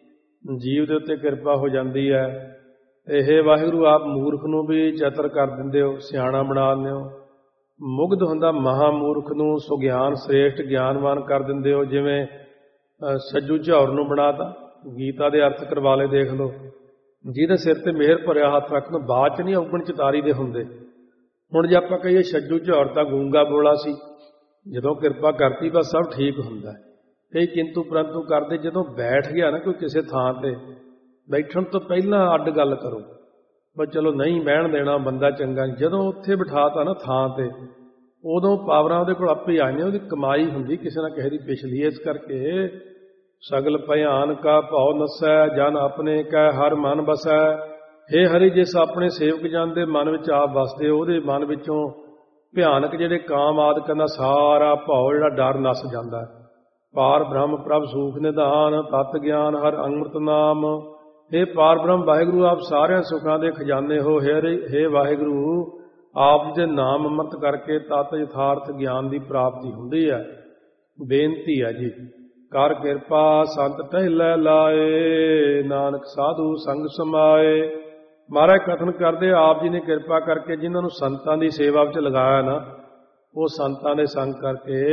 ਜੀਵ ਦੇ ਉੱਤੇ ਕਿਰਪਾ ਹੋ ਜਾਂਦੀ ਹੈ। ਇਹ ਵਾਹਿਗੁਰੂ ਆਪ ਮੂਰਖ ਨੂੰ ਵੀ ਚਤਰ ਕਰ ਦਿੰਦੇ ਹੋ, ਸਿਆਣਾ ਬਣਾ ਦਿੰਦੇ ਹੋ। ਮੁਗਧ ਹੁੰਦਾ ਮਹਾਮੂਰਖ ਨੂੰ ਸੁਗਿਆਨ ਸ੍ਰੇਸ਼ਟ ਗਿਆਨਵਾਨ ਕਰ ਦਿੰਦੇ ਹੋ। ਜਿਵੇਂ ਸੱਜੂ ਝੌਰ ਨੂੰ ਬਣਾਤਾ, ਗੀਤਾ ਦੇ ਅਰਥ ਕਰਵਾ ਲਏ ਦੇਖ ਲਓ। ਜਿਹਦੇ ਸਿਰ ਤੇ ਮਿਹਰ ਭਰਿਆ ਹੱਥ ਰੱਖਣ ਬਾਅਦ ਚ ਨਹੀਂ ਔਗਣ ਚਤਾਰੀ ਦੇ ਹੁੰਦੇ। ਹੁਣ ਜੇ ਆਪਾਂ ਕਹੀਏ ਸੱਜੂ ਝੌਰ ਤਾਂ ਗੂੰਗਾ ਬੋਲਾ ਸੀ, ਜਦੋਂ ਕਿਰਪਾ ਕਰਤੀ ਬਸ ਸਭ ਠੀਕ ਹੁੰਦਾ। ਕਈ ਕਿੰਤੂ ਪਰੰਤੂ ਕਰਦੇ। ਜਦੋਂ ਬੈਠ ਗਿਆ ਨਾ ਕੋਈ ਕਿਸੇ ਥਾਂ ਤੇ, ਬੈਠਣ ਤੋਂ ਪਹਿਲਾਂ ਅੱਡ ਗੱਲ ਕਰੋ, ਬਸ ਚਲੋ ਨਹੀਂ ਬਹਿਣ ਦੇਣਾ ਬੰਦਾ ਚੰਗਾ। ਜਦੋਂ ਉੱਥੇ ਬਿਠਾਤਾ ਨਾ ਥਾਂ ਤੇ, ਉਦੋਂ ਪਾਵਰਾਂ ਉਹਦੇ ਕੋਲ ਆਪੇ ਆਈਆਂ। ਉਹਦੀ ਕਮਾਈ ਹੁੰਦੀ ਕਿਸੇ ਨਾ ਕਿਸੇ ਦੀ ਪਿਛਲੀ। ਇਸ ਕਰਕੇ ਸਗਲ ਭਿਆਨ ਕਾ ਭਾਉ ਨਸੈ, ਜਨ ਆਪਣੇ ਕੈ ਹਰ ਮਨ ਬਸੈ। ਹੇ ਹਰੀ, ਜਿਸ ਆਪਣੇ ਸੇਵਕ ਜਨ ਦੇ ਮਨ ਵਿੱਚ ਆਪ ਵਸਦੇ, ਉਹਦੇ ਮਨ ਵਿੱਚੋਂ ਭਿਆਨਕ ਜਿਹੜੇ ਕਾਮ ਆਦਿਕਾਂ ਦਾ ਸਾਰਾ ਭਾਉ ਜਿਹੜਾ ਡਰ ਨਸ ਜਾਂਦਾ। ਪਾਰ ਬ੍ਰਹਮ ਪ੍ਰਭ ਸੂਖ ਨਿਧਾਨ, ਤਤ ਗਿਆਨ ਹਰ ਅੰਮ੍ਰਿਤ ਨਾਮ। ਹੇ ਪਾਰ ਬ੍ਰਹਮ ਵਾਹਿਗੁਰੂ, ਆਪ ਸਾਰਿਆਂ ਸੁੱਖਾਂ ਦੇ ਖਜ਼ਾਨੇ ਹੋ। ਹੇ ਵਾਹਿਗੁਰੂ, ਆਪ ਦੇ ਨਾਮ ਅੰਮ੍ਰਿਤ ਕਰਕੇ ਤਤ ਯਥਾਰਥ ਗਿਆਨ ਦੀ ਪ੍ਰਾਪਤੀ ਹੁੰਦੀ ਹੈ। ਬੇਨਤੀ ਹੈ ਜੀ, ਕਰ ਕਿਰਪਾ ਸੰਤ ਟਹਿਲੇ ਲਾਏ, ਨਾਨਕ ਸਾਧੂ ਸੰਗ ਸਮਾਏ। ਮਹਾਰਾਜ ਕਥਨ ਕਰਦੇ ਆਪ ਜੀ ਨੇ ਕਿਰਪਾ ਕਰਕੇ ਜਿਨ੍ਹਾਂ ਨੂੰ ਸੰਤਾਂ ਦੀ ਸੇਵਾ ਵਿੱਚ ਲਗਾਇਆ ਨਾ, ਉਹ ਸੰਤਾਂ ਦੇ ਸੰਗ ਕਰਕੇ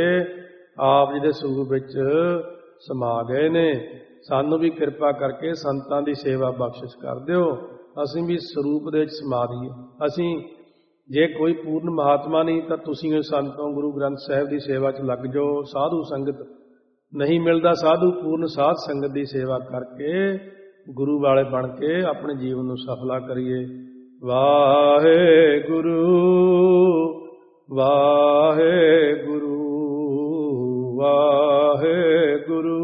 ਆਪ ਜੀ ਦੇ ਸਰੂਪ ਵਿੱਚ ਸਮਾ ਗਏ ਨੇ। ਸਾਨੂੰ ਵੀ ਕਿਰਪਾ ਕਰਕੇ ਸੰਤਾਂ ਦੀ ਸੇਵਾ ਬਖਸ਼ਿਸ਼ ਕਰ ਦਿਓ, ਅਸੀਂ ਵੀ ਸਰੂਪ ਦੇ ਵਿੱਚ ਸਮਾ ਦਈਏ। ਅਸੀਂ ਜੇ ਕੋਈ ਪੂਰਨ ਮਹਾਤਮਾ ਨਹੀਂ ਤਾਂ ਤੁਸੀਂ ਸੰਤੋਂ ਗੁਰੂ ਗ੍ਰੰਥ ਸਾਹਿਬ ਦੀ ਸੇਵਾ 'ਚ ਲੱਗ ਜਾਓ। ਸਾਧੂ ਸੰਗਤ ਨਹੀਂ ਮਿਲਦਾ, ਸਾਧੂ ਪੂਰਨ ਸਾਧ ਸੰਗਤ ਦੀ ਸੇਵਾ ਕਰਕੇ ਗੁਰੂ ਵਾਲੇ ਬਣ ਕੇ ਆਪਣੇ ਜੀਵਨ ਨੂੰ ਸਫਲਾ ਕਰੀਏ। ਵਾਹਿਗੁਰੂ ਵਾਹਿਗੁਰੂ ਵਾਹਿਗੁਰੂ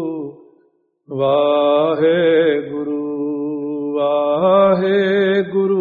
ਵਾਹਿਗੁਰੂ ਵਾਹਿਗੁਰੂ।